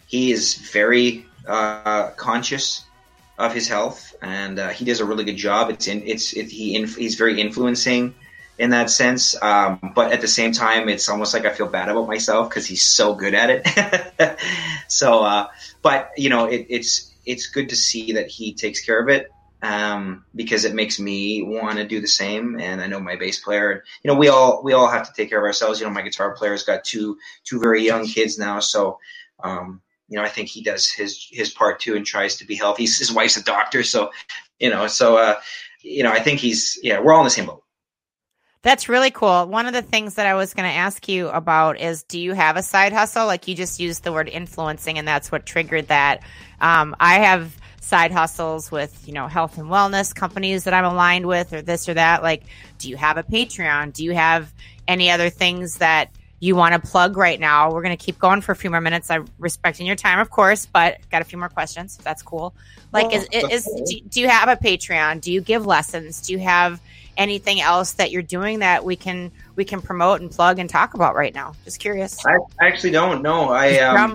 very conscious of his health, and he does a really good job. He's very influencing in that sense. But at the same time, it's almost like I feel bad about myself because he's so good at it. So, but it's good to see that he takes care of it. Because it makes me want to do the same. And I know my bass player, we all have to take care of ourselves. My guitar player's got two very young kids now. So, I think he does his part too and tries to be healthy. His wife's a doctor, so I think we're all in the same boat. That's really cool. One of the things that I was going to ask you about is, do you have a side hustle? Like, you just used the word influencing, and that's what triggered that. I have side hustles with, health and wellness companies that I'm aligned with, or this or that. Like, do you have a Patreon? Do you have any other things that you want to plug right now? We're going to keep going for a few more minutes. I'm respecting your time, of course, but got a few more questions, if that's cool. Like, do you have a Patreon? Do you give lessons? Do you have anything else that you're doing that we can promote and plug and talk about right now? Just curious. I actually don't know. I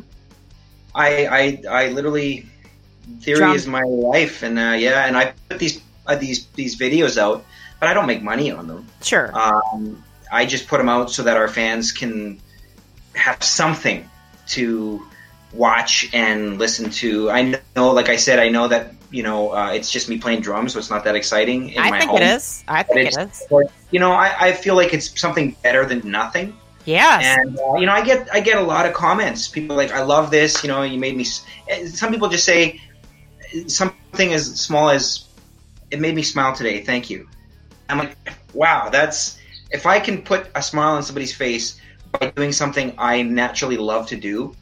literally, theory is my life, and and I put these videos out, but I don't make money on them. Sure. I just put them out so that our fans can have something to watch and listen to. I know, like I said, that it's just me playing drums, so it's not that exciting in my home. It is. I think it is. I feel like it's something better than nothing. Yes. And I get a lot of comments. People are like, I love this. You made me. Some people just say something as small as, it made me smile today. Thank you. I'm like, wow, that's, if I can put a smile on somebody's face by doing something I naturally love to do,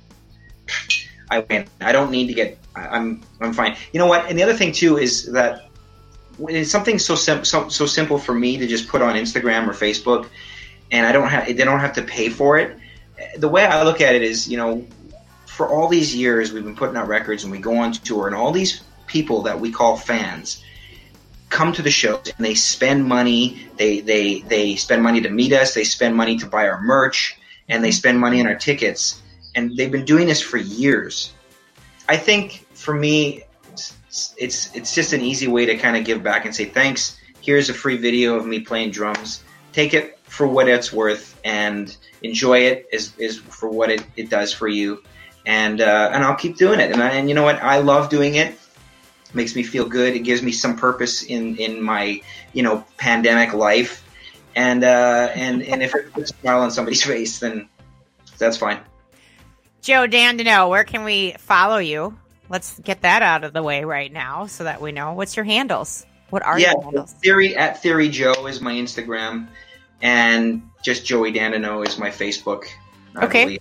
I win. I don't need to get. I'm fine. You know what? And the other thing too is that it's something so simple for me to just put on Instagram or Facebook, and they don't have to pay for it. The way I look at it is, for all these years we've been putting out records and we go on tour, and all these people that we call fans come to the shows and they spend money. They spend money to meet us. They spend money to buy our merch, and they spend money on our tickets. And they've been doing this for years. I think for me, it's just an easy way to kind of give back and say, thanks. Here's a free video of me playing drums. Take it for what it's worth and enjoy it is for what it does for you. And I'll keep doing it. And you know what? I love doing it. It makes me feel good. It gives me some purpose in my, pandemic life. And if it puts a smile on somebody's face, then that's fine. Joe Dandino, where can we follow you? Let's get that out of the way right now so that we know. What's your handles? What are your handles? Theory Joe is my Instagram, and just Joey Dandino is my Facebook. Okay.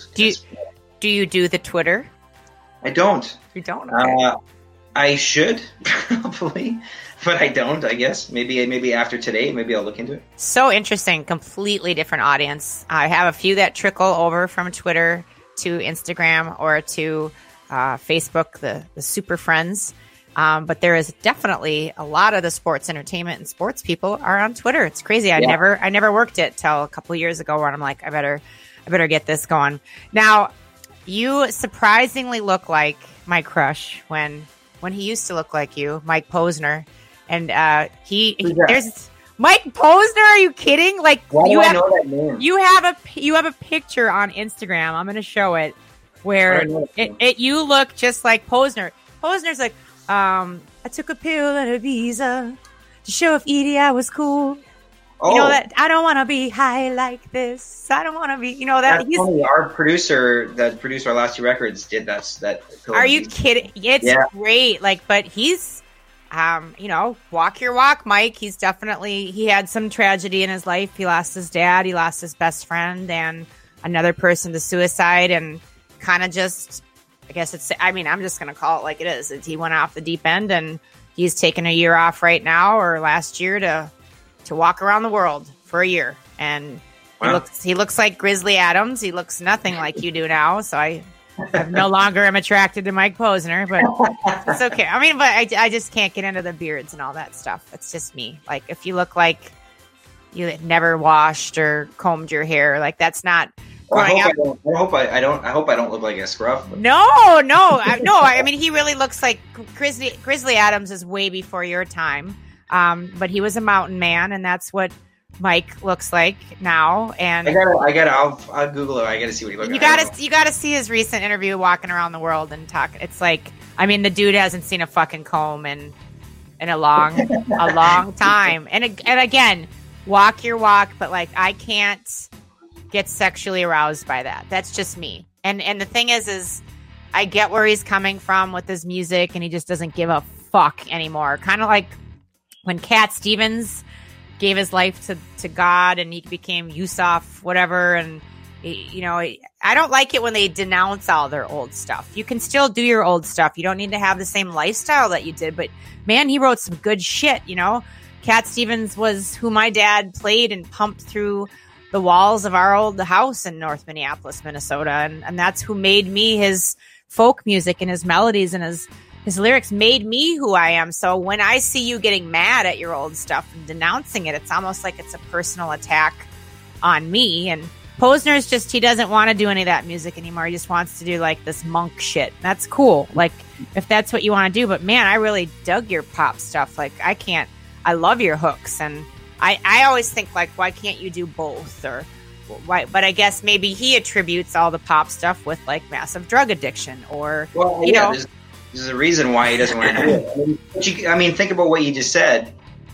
Do you do the Twitter? I don't. You don't? Okay. I should probably, but I don't. I guess maybe after today, maybe I'll look into it. So interesting. Completely different audience. I have a few that trickle over from Twitter to Instagram or to Facebook, the super friends. But there is definitely a lot of the sports entertainment and sports people are on Twitter. It's crazy. I never worked it till a couple of years ago where I'm like, I better get this going. Now, you surprisingly look like my crush when he used to look like you, Mike Posner. And there's Mike Posner. Are you kidding? Like, why do I know that name? You have a picture on Instagram. I'm going to show it where you look just like Posner. Posner's like, I took a pill at Ibiza to show if Edie I was cool. Oh. You know that I don't want to be high like this. I don't want to be. You know that. That's funny. Our producer that produced our last two records did that. Are you kidding? It's great. Like, but he's. Walk your walk, Mike. He had some tragedy in his life. He lost his dad. He lost his best friend and another person to suicide, and kind of just, I guess I'm just going to call it like it is. He went off the deep end, and he's taken a year off right now or last year to walk around the world for a year. And wow. He looks like Grizzly Adams. He looks nothing like you do now. So I no longer am attracted to Mike Posner, but it's okay. I mean, but I just can't get into the beards and all that stuff. It's just me. Like, if you look like you never washed or combed your hair, like, that's not growing up. I hope I don't look like a scruff. But. No. I mean, he really looks like Grizzly Adams is way before your time. But he was a mountain man, and that's what Mike looks like now. And I'll Google it. I gotta see what he looks like. You gotta see his recent interview walking around the world and talk. It's like, I mean, the dude hasn't seen a fucking comb in a long time. And again, walk your walk, but like, I can't get sexually aroused by that. That's just me. And the thing is I get where he's coming from with his music, and he just doesn't give a fuck anymore. Kind of like when Cat Stevens gave his life to God, and he became Yusuf, whatever. And you know, I don't like it when they denounce all their old stuff. You can still do your old stuff. You don't need to have the same lifestyle that you did. But man, he wrote some good shit. You know, Cat Stevens was who my dad played and pumped through the walls of our old house in North Minneapolis, Minnesota, and that's who made me. His folk music and his melodies and his lyrics made me who I am. So when I see you getting mad at your old stuff and denouncing it, it's almost like it's a personal attack on me. And Posner's just, he doesn't want to do any of that music anymore. He just wants to do like this monk shit. That's cool. Like if that's what you want to do. But man, I really dug your pop stuff. Like I love your hooks. And I always think like, why can't you do both? Or why? But I guess maybe he attributes all the pop stuff with like massive drug addiction or, you know. There's a reason why he doesn't want to do it. I mean, think about what you just said.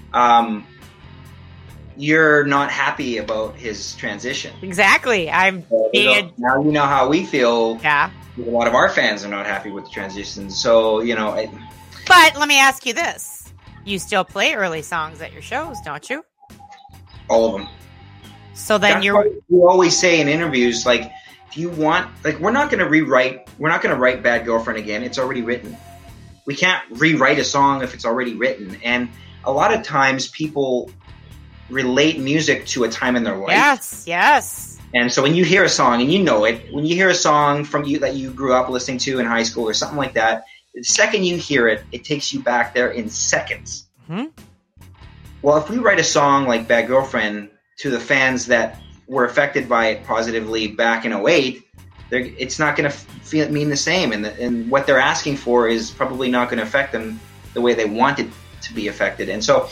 You're not happy about his transition. Exactly. Now you know how we feel. Yeah. A lot of our fans are not happy with the transition. So, you know. But let me ask you this. You still play early songs at your shows, don't you? All of them. So then we always say in interviews, like, if you want, like, we're not going to write Bad Girlfriend again. It's already written. We can't rewrite a song if it's already written. And a lot of times people relate music to a time in their life. Yes. And so when you hear a song, and you know it, when you hear a song from you that you grew up listening to in high school or something like that, the second you hear it, it takes you back there in seconds. Mm-hmm. Well, if we write a song like Bad Girlfriend to the fans that were affected by it positively back in 2008, it's not going to mean the same. And what they're asking for is probably not going to affect them the way they want it to be affected. And so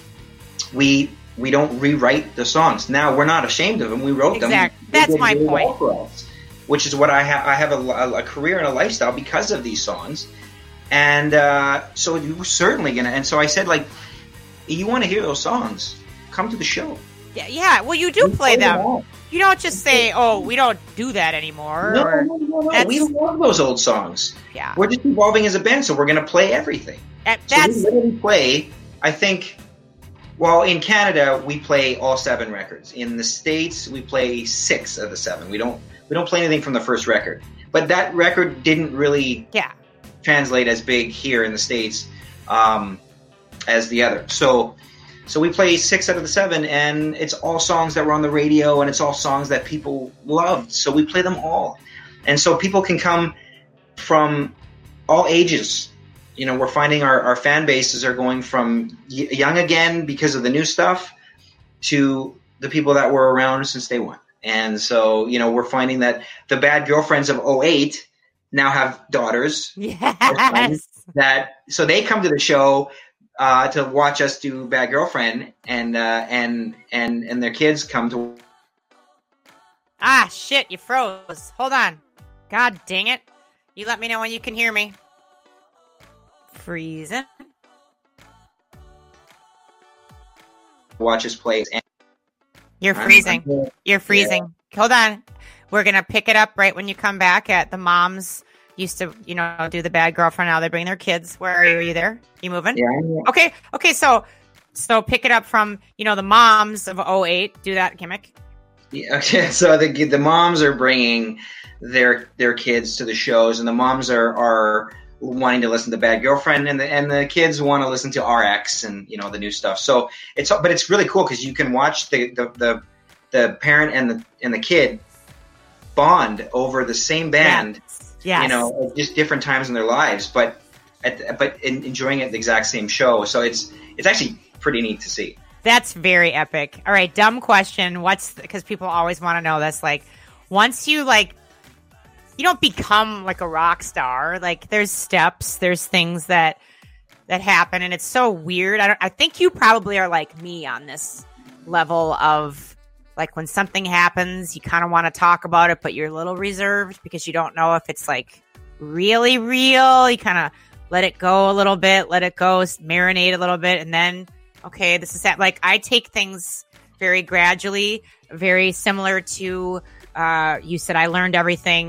we don't rewrite the songs. Now, we're not ashamed of them. We wrote them. That's my point. Which is what I have. I have a career and a lifestyle because of these songs. And so you're certainly going to. And so I said, like, you want to hear those songs, come to the show. Yeah. Well, you do play them. You don't just say, "Oh, we don't do that anymore." No. We love those old songs. Yeah. We're just evolving as a band, so we're going to play everything. So we literally play, I think, well, in Canada, we play all 7 records. In the States, we play 6 of the 7. We don't play anything from the first record. But that record didn't really translate as big here in the States as the other. So we play 6 out of the 7, and it's all songs that were on the radio, and it's all songs that people loved. So we play them all. And so people can come from all ages. You know, we're finding our fan bases are going from young again because of the new stuff to the people that were around since day one. And so, you know, we're finding that the Bad Girlfriends of 2008 now have daughters. Yes. So they come to the show to watch us do Bad Girlfriend, and their kids come to. Ah, shit! You froze. Hold on. God dang it! You let me know when you can hear me. Freezing. Watch us play. You're freezing. You're freezing. Yeah. Hold on. We're gonna pick it up right when you come back. At the moms used to, you know, do the Bad Girlfriend. Now they bring their kids. Where are you? Are you there? You moving? Yeah. Okay. So pick it up from, you know, the moms of 2008. Do that gimmick. Yeah. Okay. So the moms are bringing their kids to the shows, and the moms are wanting to listen to Bad Girlfriend, and the kids want to listen to RX and, you know, the new stuff. So it's really cool because you can watch the parent and the kid bond over the same band. Yes. You know, at just different times in their lives, but enjoying it at the exact same show. So it's actually pretty neat to see. That's very epic. All right, dumb question. Because people always want to know this. Like, once you you don't become like a rock star. Like, there's steps, there's things that happen, and it's so weird. I think you probably are like me on this level of, like, when something happens, you kind of want to talk about it, but you're a little reserved because you don't know if it's like really real. You kind of let it go a little bit, let it go, marinate a little bit, and then, okay, this is that. Like, I take things very gradually, very similar to, you said I learned everything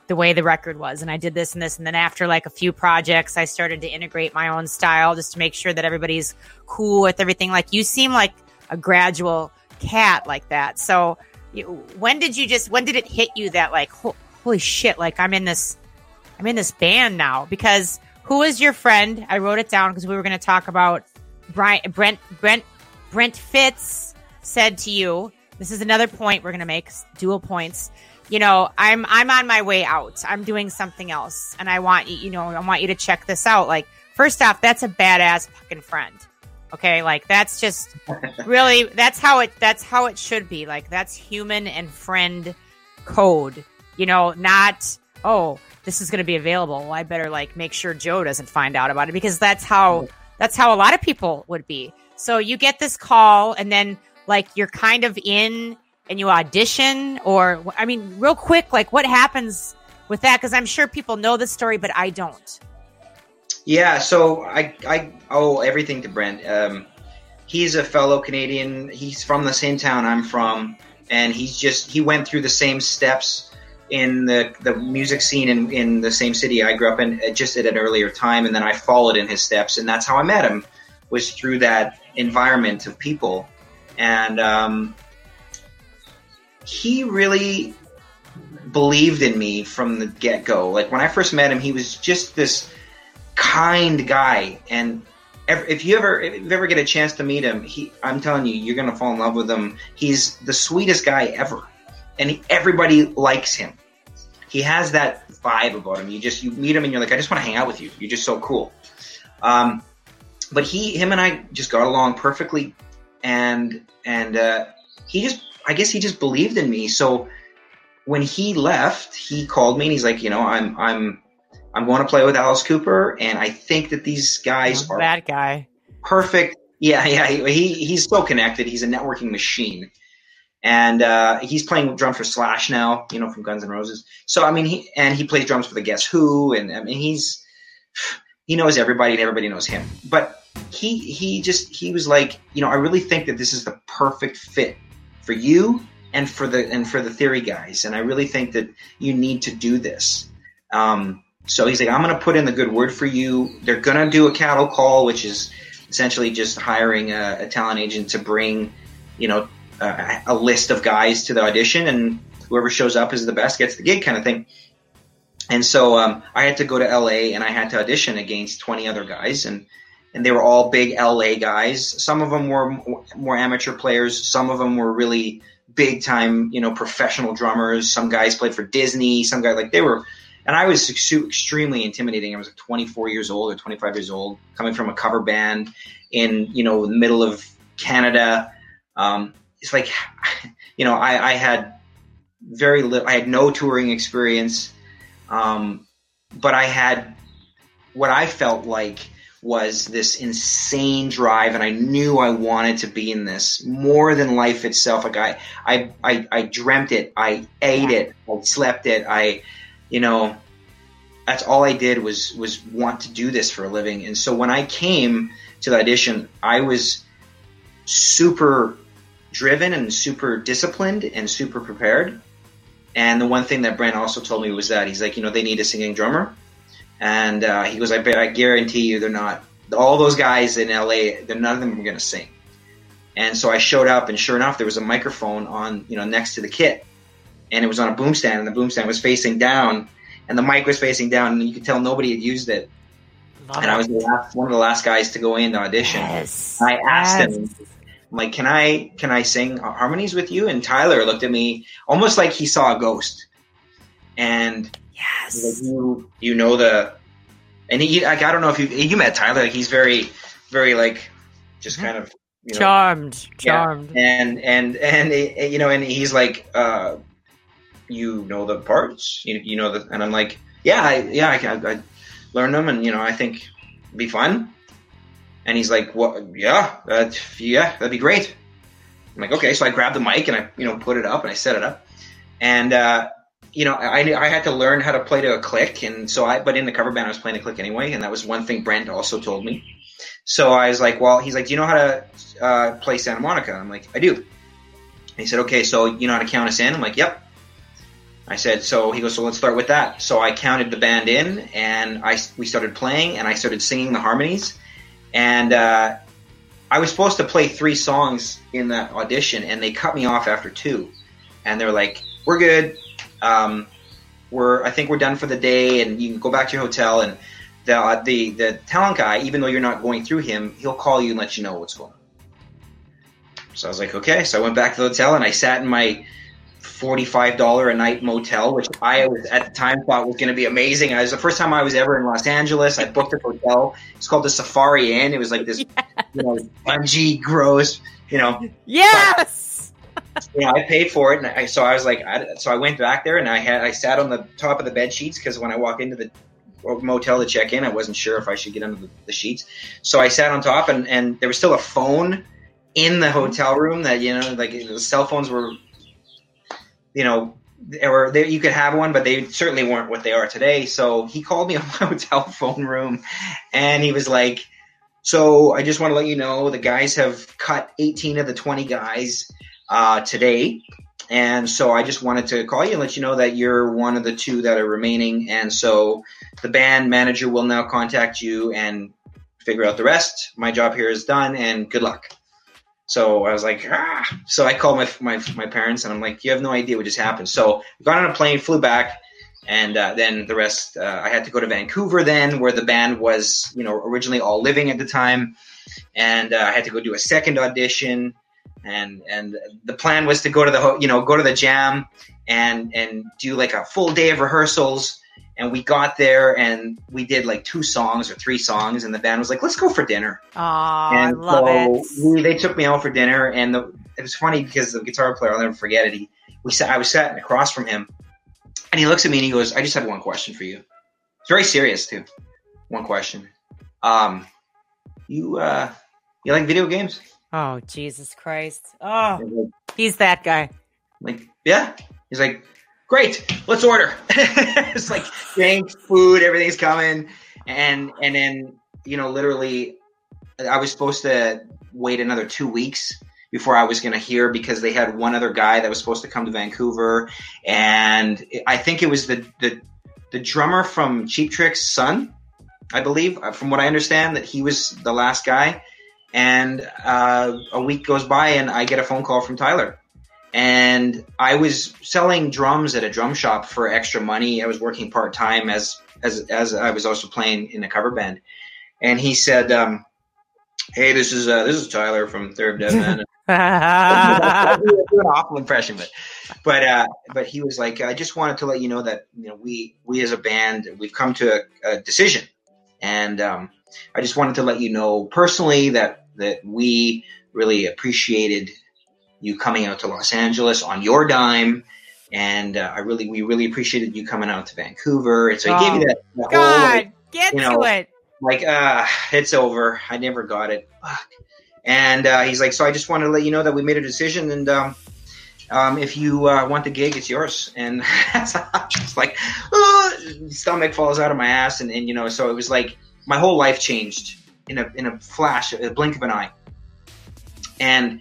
the way the record was. And I did this and this. And then after like a few projects, I started to integrate my own style just to make sure that everybody's cool with everything. Like you seem like a gradual cat like that. So when did it hit you that like, holy shit, like I'm in this band now? Because who was your friend? I wrote it down because we were going to talk about Brent Fitz said to you, this is another point we're going to make, dual points. You know, I'm on my way out. I'm doing something else. And I want you to check this out. Like, first off, that's a badass fucking friend. Okay. Like that's just really, that's how it should be. Like that's human and friend code, not, oh, this is going to be available. Well, I better like make sure Joe doesn't find out about it, because that's how a lot of people would be. So you get this call and then like you're kind of in and you audition, or, I mean, real quick, like what happens with that? Because I'm sure people know the story, but I don't. Yeah, so I owe everything to Brent. He's a fellow Canadian. He's from the same town I'm from, and he went through the same steps in the music scene in the same city I grew up in, just at an earlier time, and then I followed in his steps, and that's how I met him, was through that environment of people. And he really believed in me from the get-go. Like when I first met him, he was just this kind guy, and if you ever get a chance to meet him, I'm telling you, you're gonna fall in love with him. He's the sweetest guy ever, and everybody likes him. He has that vibe about him. You meet him and you're like, I just want to hang out with you. You're just so cool. But him and I just got along perfectly, and I guess he just believed in me. So when he left, he called me and he's like, I'm going to play with Alice Cooper, and I think that these guys are that guy. Perfect. Yeah. He's so connected. He's a networking machine, and he's playing drums for Slash now, from Guns N' Roses. So I mean, he plays drums for the Guess Who, and I mean, he knows everybody, and everybody knows him. But he was like, I really think that this is the perfect fit for you and for the Theory guys, and I really think that you need to do this. So he's like, I'm going to put in the good word for you. They're going to do a cattle call, which is essentially just hiring a talent agent to bring, a list of guys to the audition, and whoever shows up is the best gets the gig, kind of thing. And so I had to go to LA and I had to audition against 20 other guys, and they were all big LA guys. Some of them were more amateur players. Some of them were really big time, professional drummers. Some guys played for Disney. Some guys and I was extremely intimidating. I was like 24 years old or 25 years old, coming from a cover band in, the middle of Canada. It's like, I had very little, I had no touring experience. But I had what I felt like was this insane drive, and I knew I wanted to be in this more than life itself. Like I dreamt it. I ate it. I slept it. That's all I did was want to do this for a living. And so when I came to the audition, I was super driven and super disciplined and super prepared. And the one thing that Brent also told me was that he's like, they need a singing drummer. And he goes, I guarantee you they're not. All those guys in LA, none of them are going to sing. And so I showed up, and sure enough, there was a microphone on, next to the kit. And it was on a boom stand, and the boom stand was facing down, and the mic was facing down, and you could tell nobody had used it. I was one of the last guys to go in to audition. Yes. I asked him, I'm like, can I sing harmonies with you? And Tyler looked at me almost like he saw a ghost. And yes, like, and he, like, I don't know if you met Tyler. Like, he's very, very like, just kind of charmed. Yeah. And he's like, the parts, and I'm like, I learned them, and I think it'd be fun. And he's like, well, that'd be great. I'm like, okay. So I grabbed the mic and I, put it up and I set it up. And, I had to learn how to play to a click. And so but in the cover band, I was playing a click anyway. And that was one thing Brent also told me. So I was like, well, he's like, do you know how to play Santa Monica? I'm like, I do. And he said, okay, so you know how to count us in? I'm like, yep. I said, so he goes, so let's start with that. So I counted the band in, and we started playing, and I started singing the harmonies. And I was supposed to play 3 songs in that audition, and they cut me off after 2. And they were like, we're good. I think we're done for the day, and you can go back to your hotel. And the talent guy, even though you're not going through him, he'll call you and let you know what's going on. So I was like, okay. So I went back to the hotel, and I sat in my $45 a night motel, which I was at the time thought was going to be amazing. It was the first time I was ever in Los Angeles. I booked a hotel. It's called the Safari Inn. It was like this, spongy, gross, Yes. But, I paid for it, and I went back there, and I sat on the top of the bed sheets because when I walked into the motel to check in, I wasn't sure if I should get under the sheets. So I sat on top, and there was still a phone in the hotel room that the cell phones were. You could have one, but they certainly weren't what they are today. So he called me on my hotel phone room, and he was like, so I just want to let you know the guys have cut 18 of the 20 guys today. And so I just wanted to call you and let you know that you're one of the 2 that are remaining. And so the band manager will now contact you and figure out the rest. My job here is done, and good luck. So I was like, So I called my parents, and I'm like, you have no idea what just happened. So I got on a plane, flew back, and then the rest, I had to go to Vancouver then, where the band was, originally all living at the time. And I had to go do a second audition. And the plan was to go to the jam and do like a full day of rehearsals. And we got there, and we did like 2 songs or 3 songs, and the band was like, let's go for dinner. Oh, I love it. They took me out for dinner, and it was funny because the guitar player, I'll never forget it, I was sitting across from him, and he looks at me and he goes, I just have one question for you. It's very serious too. One question. You like video games? Oh, Jesus Christ. Oh, he's that guy. Like, yeah. He's like, great, let's order. It's like drinks, food, everything's coming. And then, literally I was supposed to wait another 2 weeks before I was going to hear, because they had one other guy that was supposed to come to Vancouver. And I think it was the drummer from Cheap Trick's son, I believe, from what I understand, that he was the last guy. And a week goes by, and I get a phone call from Tyler. And I was selling drums at a drum shop for extra money. I was working part-time as I was also playing in a cover band. And he said, hey, this is Tyler from Third Deadman. I do an awful impression, but he was like, I just wanted to let you know that we as a band, we've come to a decision. And I just wanted to let you know personally that we really appreciated you coming out to Los Angeles on your dime, and we really appreciated you coming out to Vancouver. And so he gave me that whole, get to it. Like, it's over. I never got it. Fuck. And he's like, so I just wanted to let you know that we made a decision, and if you want the gig, it's yours. And I'm just like, stomach falls out of my ass, and so it was like my whole life changed in a flash, a blink of an eye. And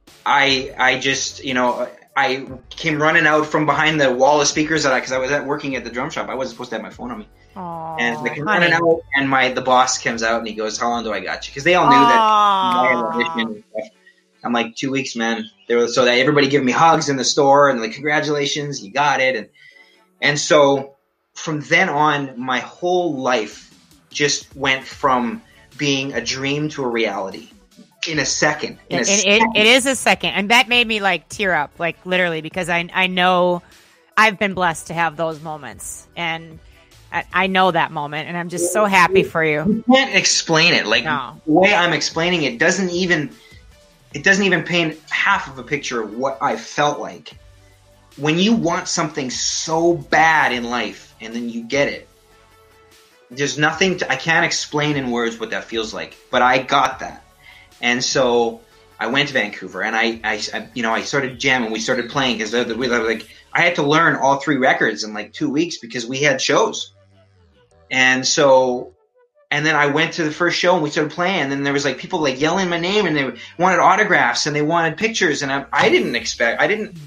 I just, I came running out from behind the wall of speakers because I was working at the drum shop. I wasn't supposed to have my phone on me. Aww, and I came running out, and the boss comes out and he goes, "How long do I got you?" Because they all knew that I had audition and stuff. I'm like, 2 weeks, man. So that everybody giving me hugs in the store and like, congratulations, you got it. And so from then on, my whole life just went from being a dream to a reality. In a second. It is a second. And that made me like tear up, like literally, because I know I've been blessed to have those moments. And I know that moment, and I'm just so happy for you. You can't explain it. Like, no. The way I'm explaining it doesn't even paint half of a picture of what I felt like. When you want something so bad in life and then you get it, there's nothing I can't explain in words what that feels like, but I got that. And so I went to Vancouver, and I started jamming. We started playing because I had to learn all 3 records in like 2 weeks because we had shows. And so And then I went to the first show and we started playing. And then there was like people like yelling my name and they wanted autographs and they wanted pictures. And I didn't expect,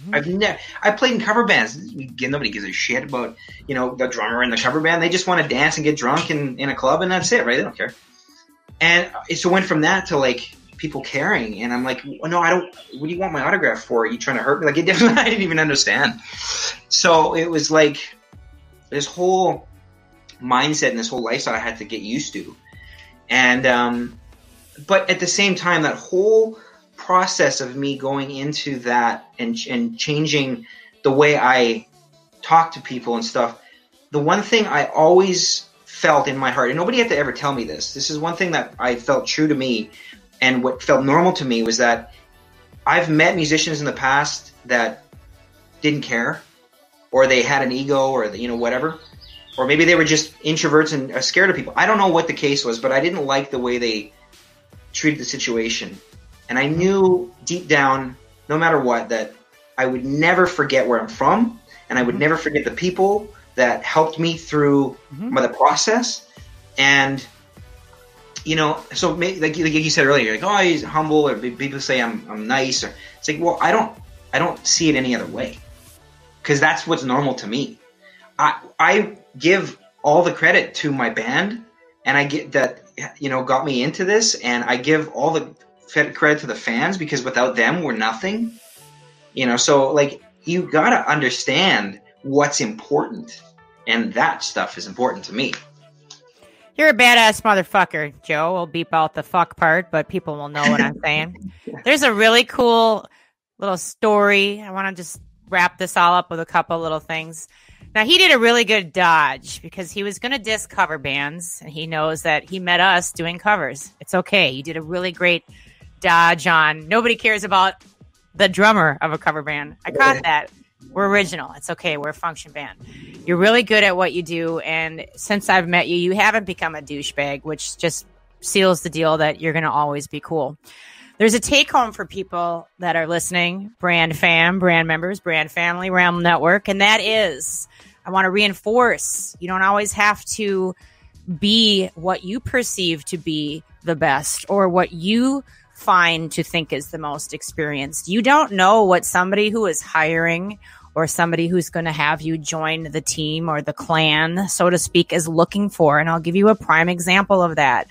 I played in cover bands. Nobody gives a shit about, the drummer in the cover band. They just want to dance and get drunk in a club and that's it, right? They don't care. And so it went from that to like people caring. And I'm like, no, I don't, what do you want my autograph for? Are you trying to hurt me? Like I didn't even understand. So it was like this whole mindset and this whole lifestyle I had to get used to. And but at the same time, that whole process of me going into that and changing the way I talk to people and stuff, the one thing I always felt in my heart, and nobody had to ever tell me this is one thing that I felt true to me and what felt normal to me, was that I've met musicians in the past that didn't care, or they had an ego, or whatever. Or maybe they were just introverts and scared of people. I don't know what the case was, but I didn't like the way they treated the situation. And I knew deep down, no matter what, that I would never forget where I'm from, and I would never forget the people that helped me through the process. And, so like you said earlier, like, oh, he's humble, or people say I'm nice. Or it's like, well, I don't see it any other way, because that's what's normal to me. I give all the credit to my band, and I get that, got me into this, and I give all the credit to the fans, because without them, we're nothing. So like, you gotta understand what's important, and that stuff is important to me. You're a badass motherfucker, Joe. We'll beep out the fuck part, but people will know what I'm saying. There's a really cool little story. I want to just wrap this all up with a couple little things. Now, he did a really good dodge, because he was going to diss cover bands, and he knows that he met us doing covers. It's okay. You did a really great dodge on nobody cares about the drummer of a cover band. I caught that. We're original. It's okay. We're a function band. You're really good at what you do, and since I've met you, you haven't become a douchebag, which just seals the deal that you're going to always be cool. There's a take-home for people that are listening, brand fam, brand members, brand family, Realm Network, and that is, I want to reinforce, you don't always have to be what you perceive to be the best, or what you find to think is the most experienced. You don't know what somebody who is hiring, or somebody who's going to have you join the team or the clan, so to speak, is looking for. And I'll give you a prime example of that.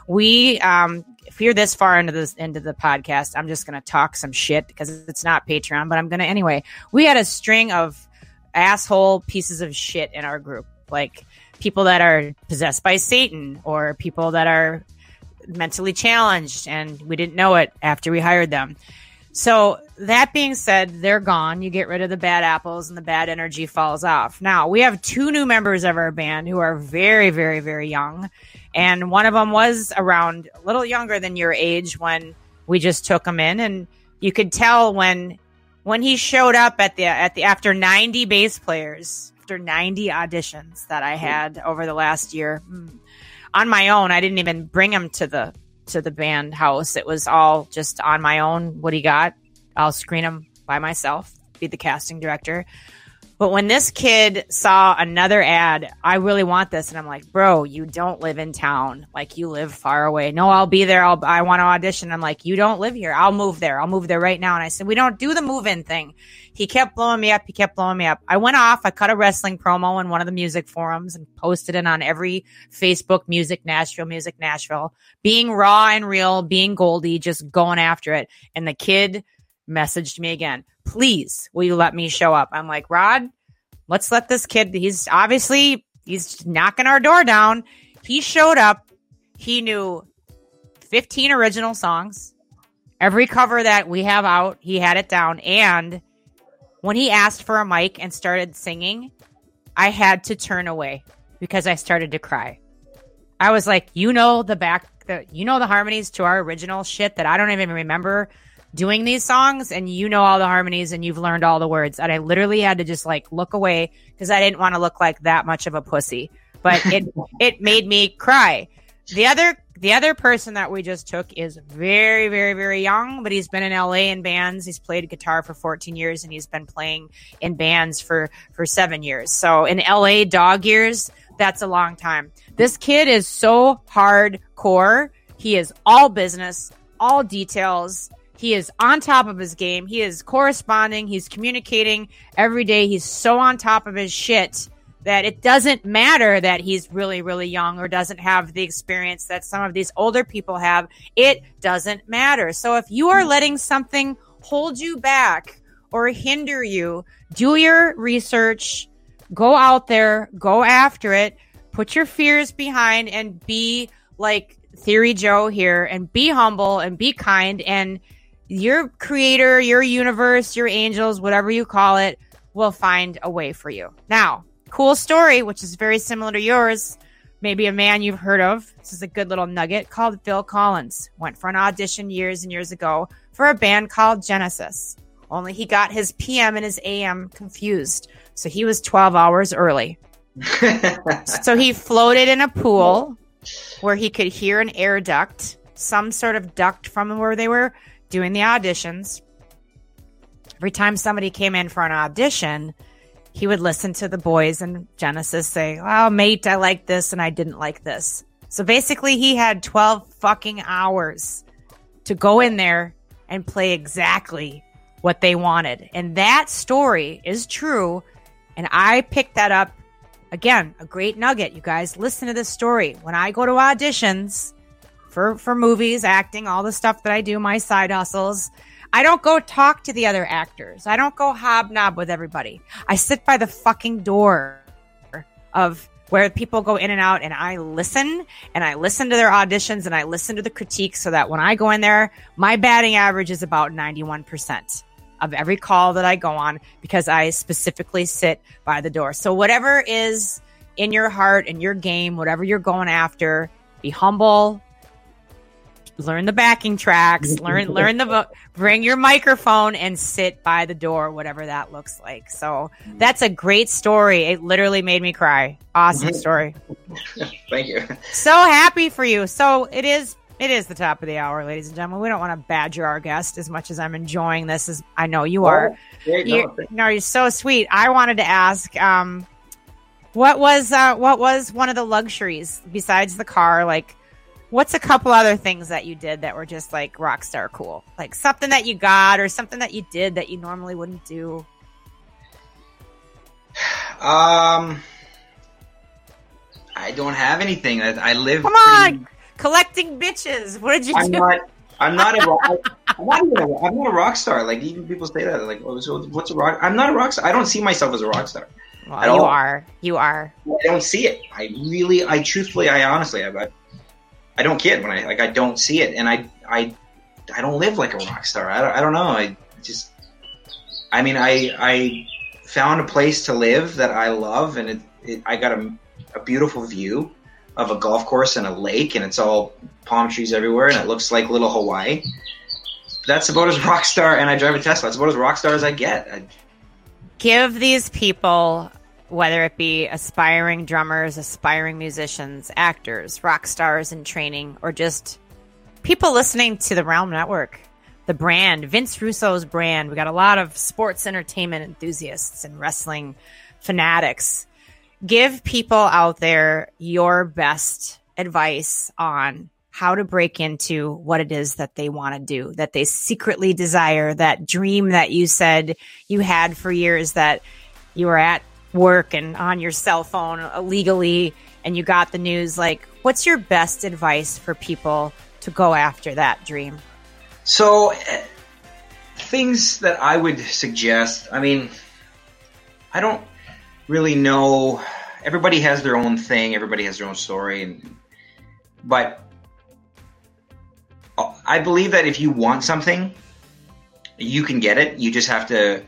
If you're this far into the podcast, I'm just going to talk some shit, because it's not Patreon, but I'm going to anyway. We had a string of asshole pieces of shit in our group, like people that are possessed by Satan, or people that are mentally challenged, and we didn't know it after we hired them. So that being said, they're gone. You get rid of the bad apples and the bad energy falls off. Now, we have 2 new members of our band who are very, very, very young. And one of them was around a little younger than your age when we just took him in. And you could tell when he showed up after 90 bass players, after 90 auditions that I had over the last year on my own. I didn't even bring him to the band house. It was all just on my own. What he got, I'll screen him by myself, be the casting director. But when this kid saw another ad, I really want this. And I'm like, bro, you don't live in town. Like, you live far away. No, I'll be there. I want to audition. I'm like, you don't live here. I'll move there. I'll move there right now. And I said, we don't do the move-in thing. He kept blowing me up. I went off. I cut a wrestling promo in one of the music forums and posted it on every Facebook, Music Nashville, being raw and real, being Goldie, just going after it. And the kid messaged me again. Please, will you let me show up? I'm like, Rod, let's let this kid, he's knocking our door down. He showed up. He knew 15 original songs. Every cover that we have out, he had it down. And when he asked for a mic and started singing, I had to turn away because I started to cry. I was like, the harmonies to our original shit that I don't even remember doing these songs, and all the harmonies and you've learned all the words. And I literally had to just look away because I didn't want to look like that much of a pussy, but it made me cry. The other person that we just took is very, very, very young, but he's been in LA in bands. He's played guitar for 14 years and he's been playing in bands for 7 years. So in LA dog years, that's a long time. This kid is so hardcore. He is all business, all details. He is on top of his game. He is corresponding. He's communicating every day. He's so on top of his shit that it doesn't matter that he's really, really young or doesn't have the experience that some of these older people have. It doesn't matter. So if you are letting something hold you back or hinder you, do your research, go out there, go after it, put your fears behind, and be like Theory Joe here, and be humble and be kind, and your creator, your universe, your angels, whatever you call it, will find a way for you. Now, cool story, which is very similar to yours. Maybe a man you've heard of. This is a good little nugget called Phil Collins. Went for an audition years and years ago for a band called Genesis. Only he got his PM and his AM confused. So he was 12 hours early. So he floated in a pool where he could hear an air duct, some sort of duct from where they were doing the auditions. Every time somebody came in for an audition, he would listen to the boys in Genesis say, "Oh, mate, I like this and I didn't like this." So basically he had 12 fucking hours to go in there and play exactly what they wanted. And that story is true. And I picked that up. Again, a great nugget. You guys, listen to this story. When I go to auditions for movies, acting, all the stuff that I do, my side hustles, I don't go talk to the other actors. I don't go hobnob with everybody. I sit by the fucking door of where people go in and out, and I listen to their auditions, and I listen to the critiques, so that when I go in there, my batting average is about 91% of every call that I go on, because I specifically sit by the door. So whatever is in your heart and your game, whatever you're going after, be humble. Learn the backing tracks, learn bring your microphone and sit by the door, whatever that looks like. So that's a great story. It literally made me cry. Awesome story. Thank you. So happy for you. So it is the top of the hour, ladies and gentlemen. We don't want to badger our guest as much as I'm enjoying this, as I know you are. You're so sweet. I wanted to ask, what was one of the luxuries besides the car? Like, what's a couple other things that you did that were just like rock star cool? Like something that you got or something that you did that you normally wouldn't do? I don't have anything. I live. Come on, collecting bitches. What did you do? I'm not a rock star. Like, even people say that. Like, oh, so what's a rock? I'm not a rock star. I don't see myself as a rock star. Well, you are. I don't see it. I honestly, I don't kid when I don't see it, and I don't live like a rock star. I don't know. I found a place to live that I love, and I got a beautiful view of a golf course and a lake, and it's all palm trees everywhere, and it looks like little Hawaii. That's about as rock star, and I drive a Tesla. That's about as rock star as I get. Give these people, whether it be aspiring drummers, aspiring musicians, actors, rock stars in training, or just people listening to the Realm Network, the brand, Vince Russo's brand. We got a lot of sports entertainment enthusiasts and wrestling fanatics. Give people out there your best advice on how to break into what it is that they want to do, that they secretly desire, that dream that you said you had for years, that you were at work and on your cell phone illegally and you got the news. Like, what's your best advice for people to go after that dream? So things that I would suggest, I don't really know. Everybody has their own thing. Everybody has their own story. But I believe that if you want something, you can get it. You just have to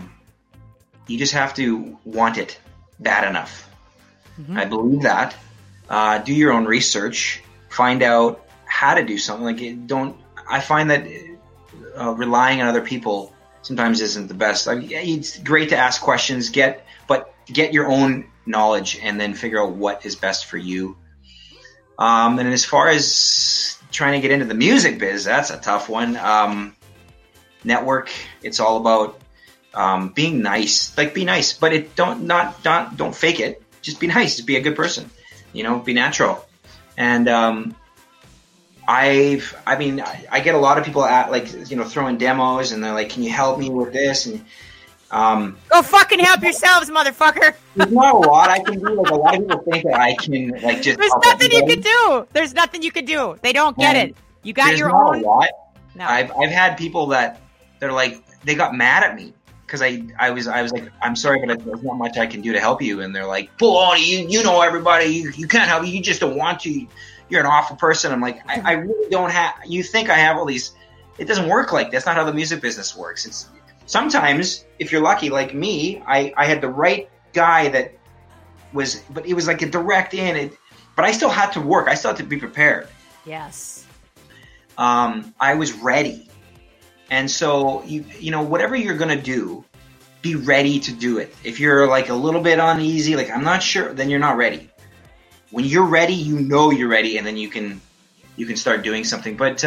want it bad enough. Mm-hmm. I believe that. Do your own research. Find out how to do something. I find that relying on other people sometimes isn't the best. It's great to ask questions, but get your own knowledge and then figure out what is best for you. And as far as trying to get into the music biz, that's a tough one. Network, it's all about being nice. Like, be nice, but don't fake it. just be nice, just be a good person, be natural. And I get a lot of people throwing demos, and they're like, can you help me with this? And go fucking help yourselves, motherfucker. There's not a lot I can do. Like, a lot of people think that I can just. There's nothing you can do. There's nothing you can do. They don't get it. You got your own. A lot. No. I've had people that they're like, they got mad at me because I was like, I'm sorry, but there's not much I can do to help you. And they're like, baloney, you know everybody. You can't help me. You just don't want to. You're an awful person. I'm like, I really don't have. You think I have all these? It doesn't work like that. That's not how the music business works. It's sometimes, if you're lucky, like me, I had the right guy that was, but it was like a direct in. But I still had to work. I still had to be prepared. Yes. I was ready. And so, whatever you're going to do, be ready to do it. If you're like a little bit uneasy, like I'm not sure, then you're not ready. When you're ready, you're ready, and then you can start doing something. But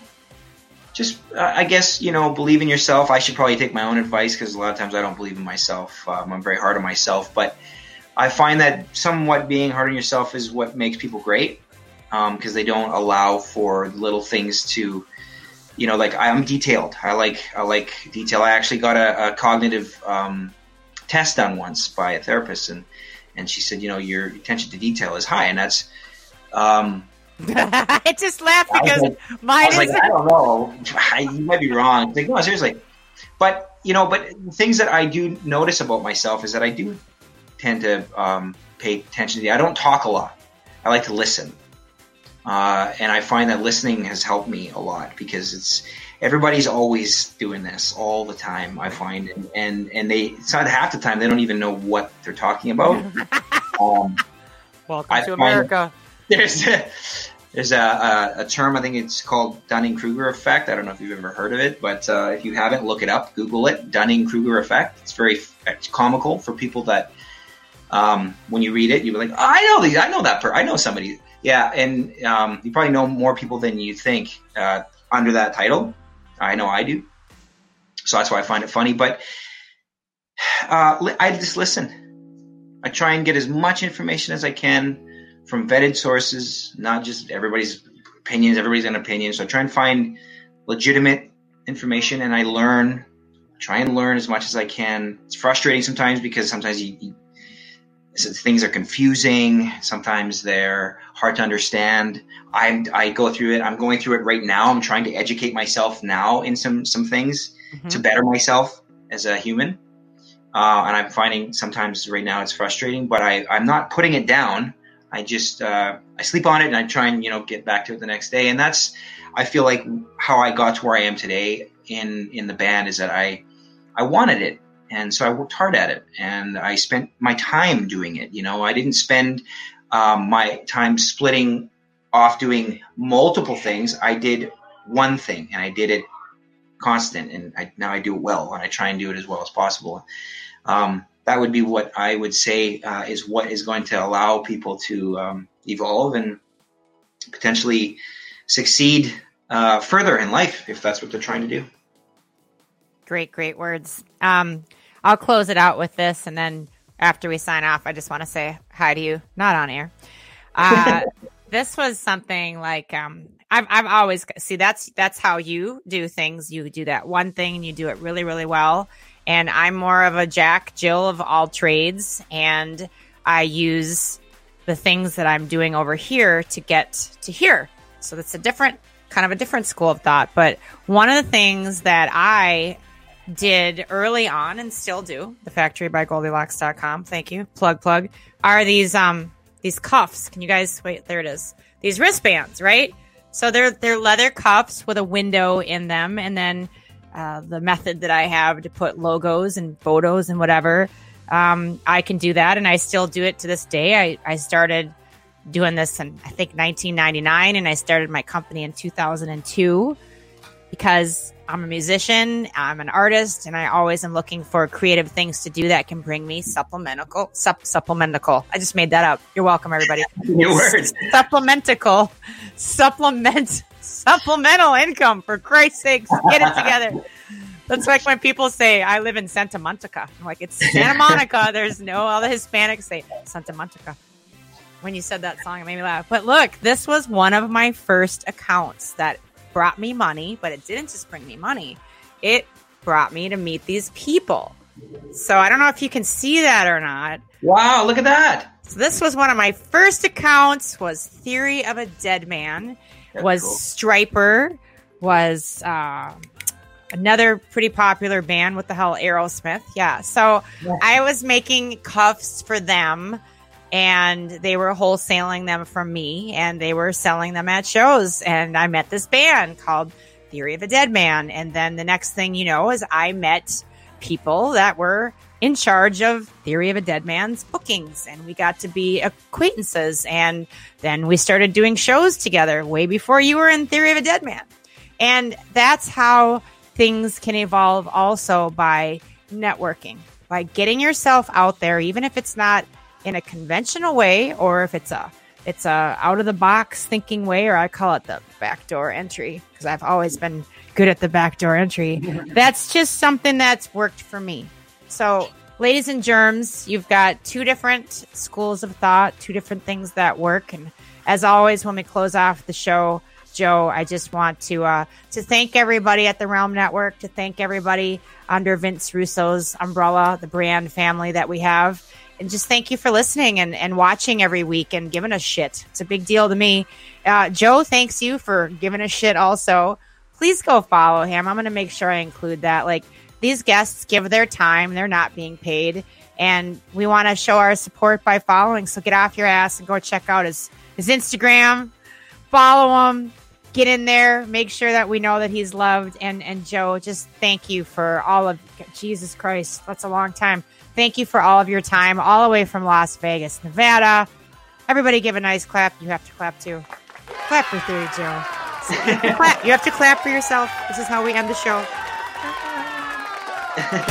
I guess, believe in yourself. I should probably take my own advice because a lot of times I don't believe in myself. I'm very hard on myself. But I find that somewhat being hard on yourself is what makes people great, because they don't allow for little things to, like I'm detailed. I like detail. I actually got a cognitive test done once by a therapist, and she said, your attention to detail is high, and that's. I just laughed because mine is. I don't know. You might be wrong. Like, no, seriously. But things that I do notice about myself is that I do tend to pay attention to. I don't talk a lot. I like to listen. And I find that listening has helped me a lot because everybody's always doing this all the time. I find, and it's not half the time they don't even know what they're talking about. Welcome to America. There's a term, I think it's called Dunning-Kruger effect. I don't know if you've ever heard of it, but if you haven't, look it up, Google it, Dunning-Kruger effect. It's comical for people that when you read it, you're like, I know somebody. Yeah, and you probably know more people than you think under that title. I know I do. So that's why I find it funny. But I just listen. I try and get as much information as I can from vetted sources, not just everybody's opinions. Everybody's got an opinion. So I try and find legitimate information, and I try and learn as much as I can. It's frustrating sometimes because sometimes things are confusing. Sometimes they're hard to understand. I go through it. I'm going through it right now. I'm trying to educate myself now in some things to better myself as a human. And I'm finding sometimes right now it's frustrating, but I'm not putting it down. I just I sleep on it and I try and get back to it the next day. And that's, I feel like, how I got to where I am today in the band is that I wanted it. And so I worked hard at it, and I spent my time doing it. I didn't spend my time splitting off doing multiple things. I did one thing, and I did it constant, and now I do it well, and I try and do it as well as possible. That would be what I would say is what is going to allow people to evolve and potentially succeed further in life if that's what they're trying to do. Great words. I'll close it out with this, and then after we sign off, I just want to say hi to you, not on air. This was something like I've always see that's how you do things. You do that one thing, and you do it really, really well. And I'm more of a Jack Jill of all trades, and I use the things that I'm doing over here to get to here. So that's a different school of thought. But one of the things that I did early on and still do, thefactorybygoldilocks.com, thank you, plug, are these cuffs. Can you guys, wait, there it is. These wristbands, right? So they're leather cuffs with a window in them, and then the method that I have to put logos and photos and whatever, I can do that, and I still do it to this day. I started doing this in, I think, 1999, and I started my company in 2002 because I'm a musician, I'm an artist, and I always am looking for creative things to do that can bring me supplemental. I just made that up. You're welcome, everybody. New words. Supplemental income, for Christ's sakes. Get it together. That's like when people say, I live in Santa Monica. I'm like, it's Santa Monica. There's no, all the Hispanics say Santa Monica. When you said that song, it made me laugh. But look, this was one of my first accounts that brought me money, but it didn't just bring me money. It brought me to meet these people. So I don't know if you can see that or not. Wow, look at that. So this was one of my first accounts, was Theory of a Dead Man, That's was cool. Striper, was another pretty popular band. What the hell, Aerosmith? Yeah. So I was making cuffs for them, and they were wholesaling them from me, and they were selling them at shows. And I met this band called Theory of a Dead Man. And then the next thing you know is I met people that were in charge of Theory of a Dead Man's bookings, and we got to be acquaintances. And then we started doing shows together way before you were in Theory of a Dead Man. And that's how things can evolve also, by networking, by getting yourself out there, even if it's not in a conventional way, or if it's a out of the box thinking way, or I call it the backdoor entry, because I've always been good at the backdoor entry. That's just something that's worked for me. So, ladies and germs, you've got two different schools of thought, two different things that work. And as always, when we close off the show, Joe, I just want to thank everybody at the Realm Network, to thank everybody under Vince Russo's umbrella, the brand family that we have. And just thank you for listening and watching every week and giving us shit. It's a big deal to me. Joe, thanks you for giving us shit also. Please go follow him. I'm going to make sure I include that. Like, these guests give their time. They're not being paid. And we want to show our support by following. So get off your ass and go check out his Instagram. Follow him. Get in there. Make sure that we know that he's loved. And Joe, just thank you for all of, Jesus Christ, that's a long time. Thank you for all of your time, all the way from Las Vegas, Nevada. Everybody give a nice clap. You have to clap too. Clap for Theory, Joe. You have to clap for yourself. This is how we end the show. Hey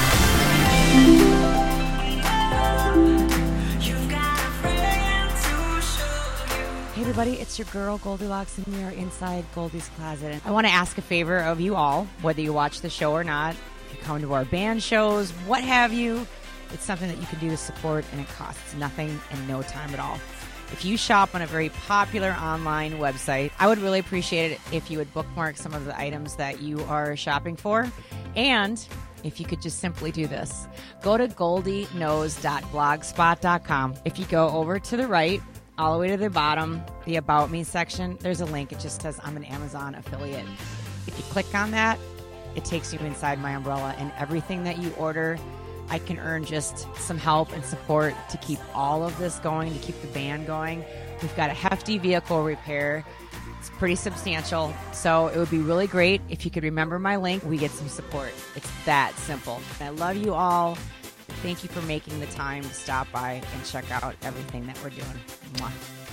everybody, it's your girl Goldilocks, and we are inside Goldie's Closet. I want to ask a favor of you all, whether you watch the show or not, if you come to our band shows, what have you. It's something that you can do to support, and it costs nothing and no time at all. If you shop on a very popular online website, I would really appreciate it if you would bookmark some of the items that you are shopping for. And if you could just simply do this, go to goldyknows.blogspot.com. If you go over to the right, all the way to the bottom, the About Me section, there's a link. It just says I'm an Amazon affiliate. If you click on that, it takes you inside my umbrella, and everything that you order, I can earn just some help and support to keep all of this going, to keep the band going. We've got a hefty vehicle repair. It's pretty substantial. So it would be really great if you could remember my link. We get some support. It's that simple. I love you all. Thank you for making the time to stop by and check out everything that we're doing. Mwah.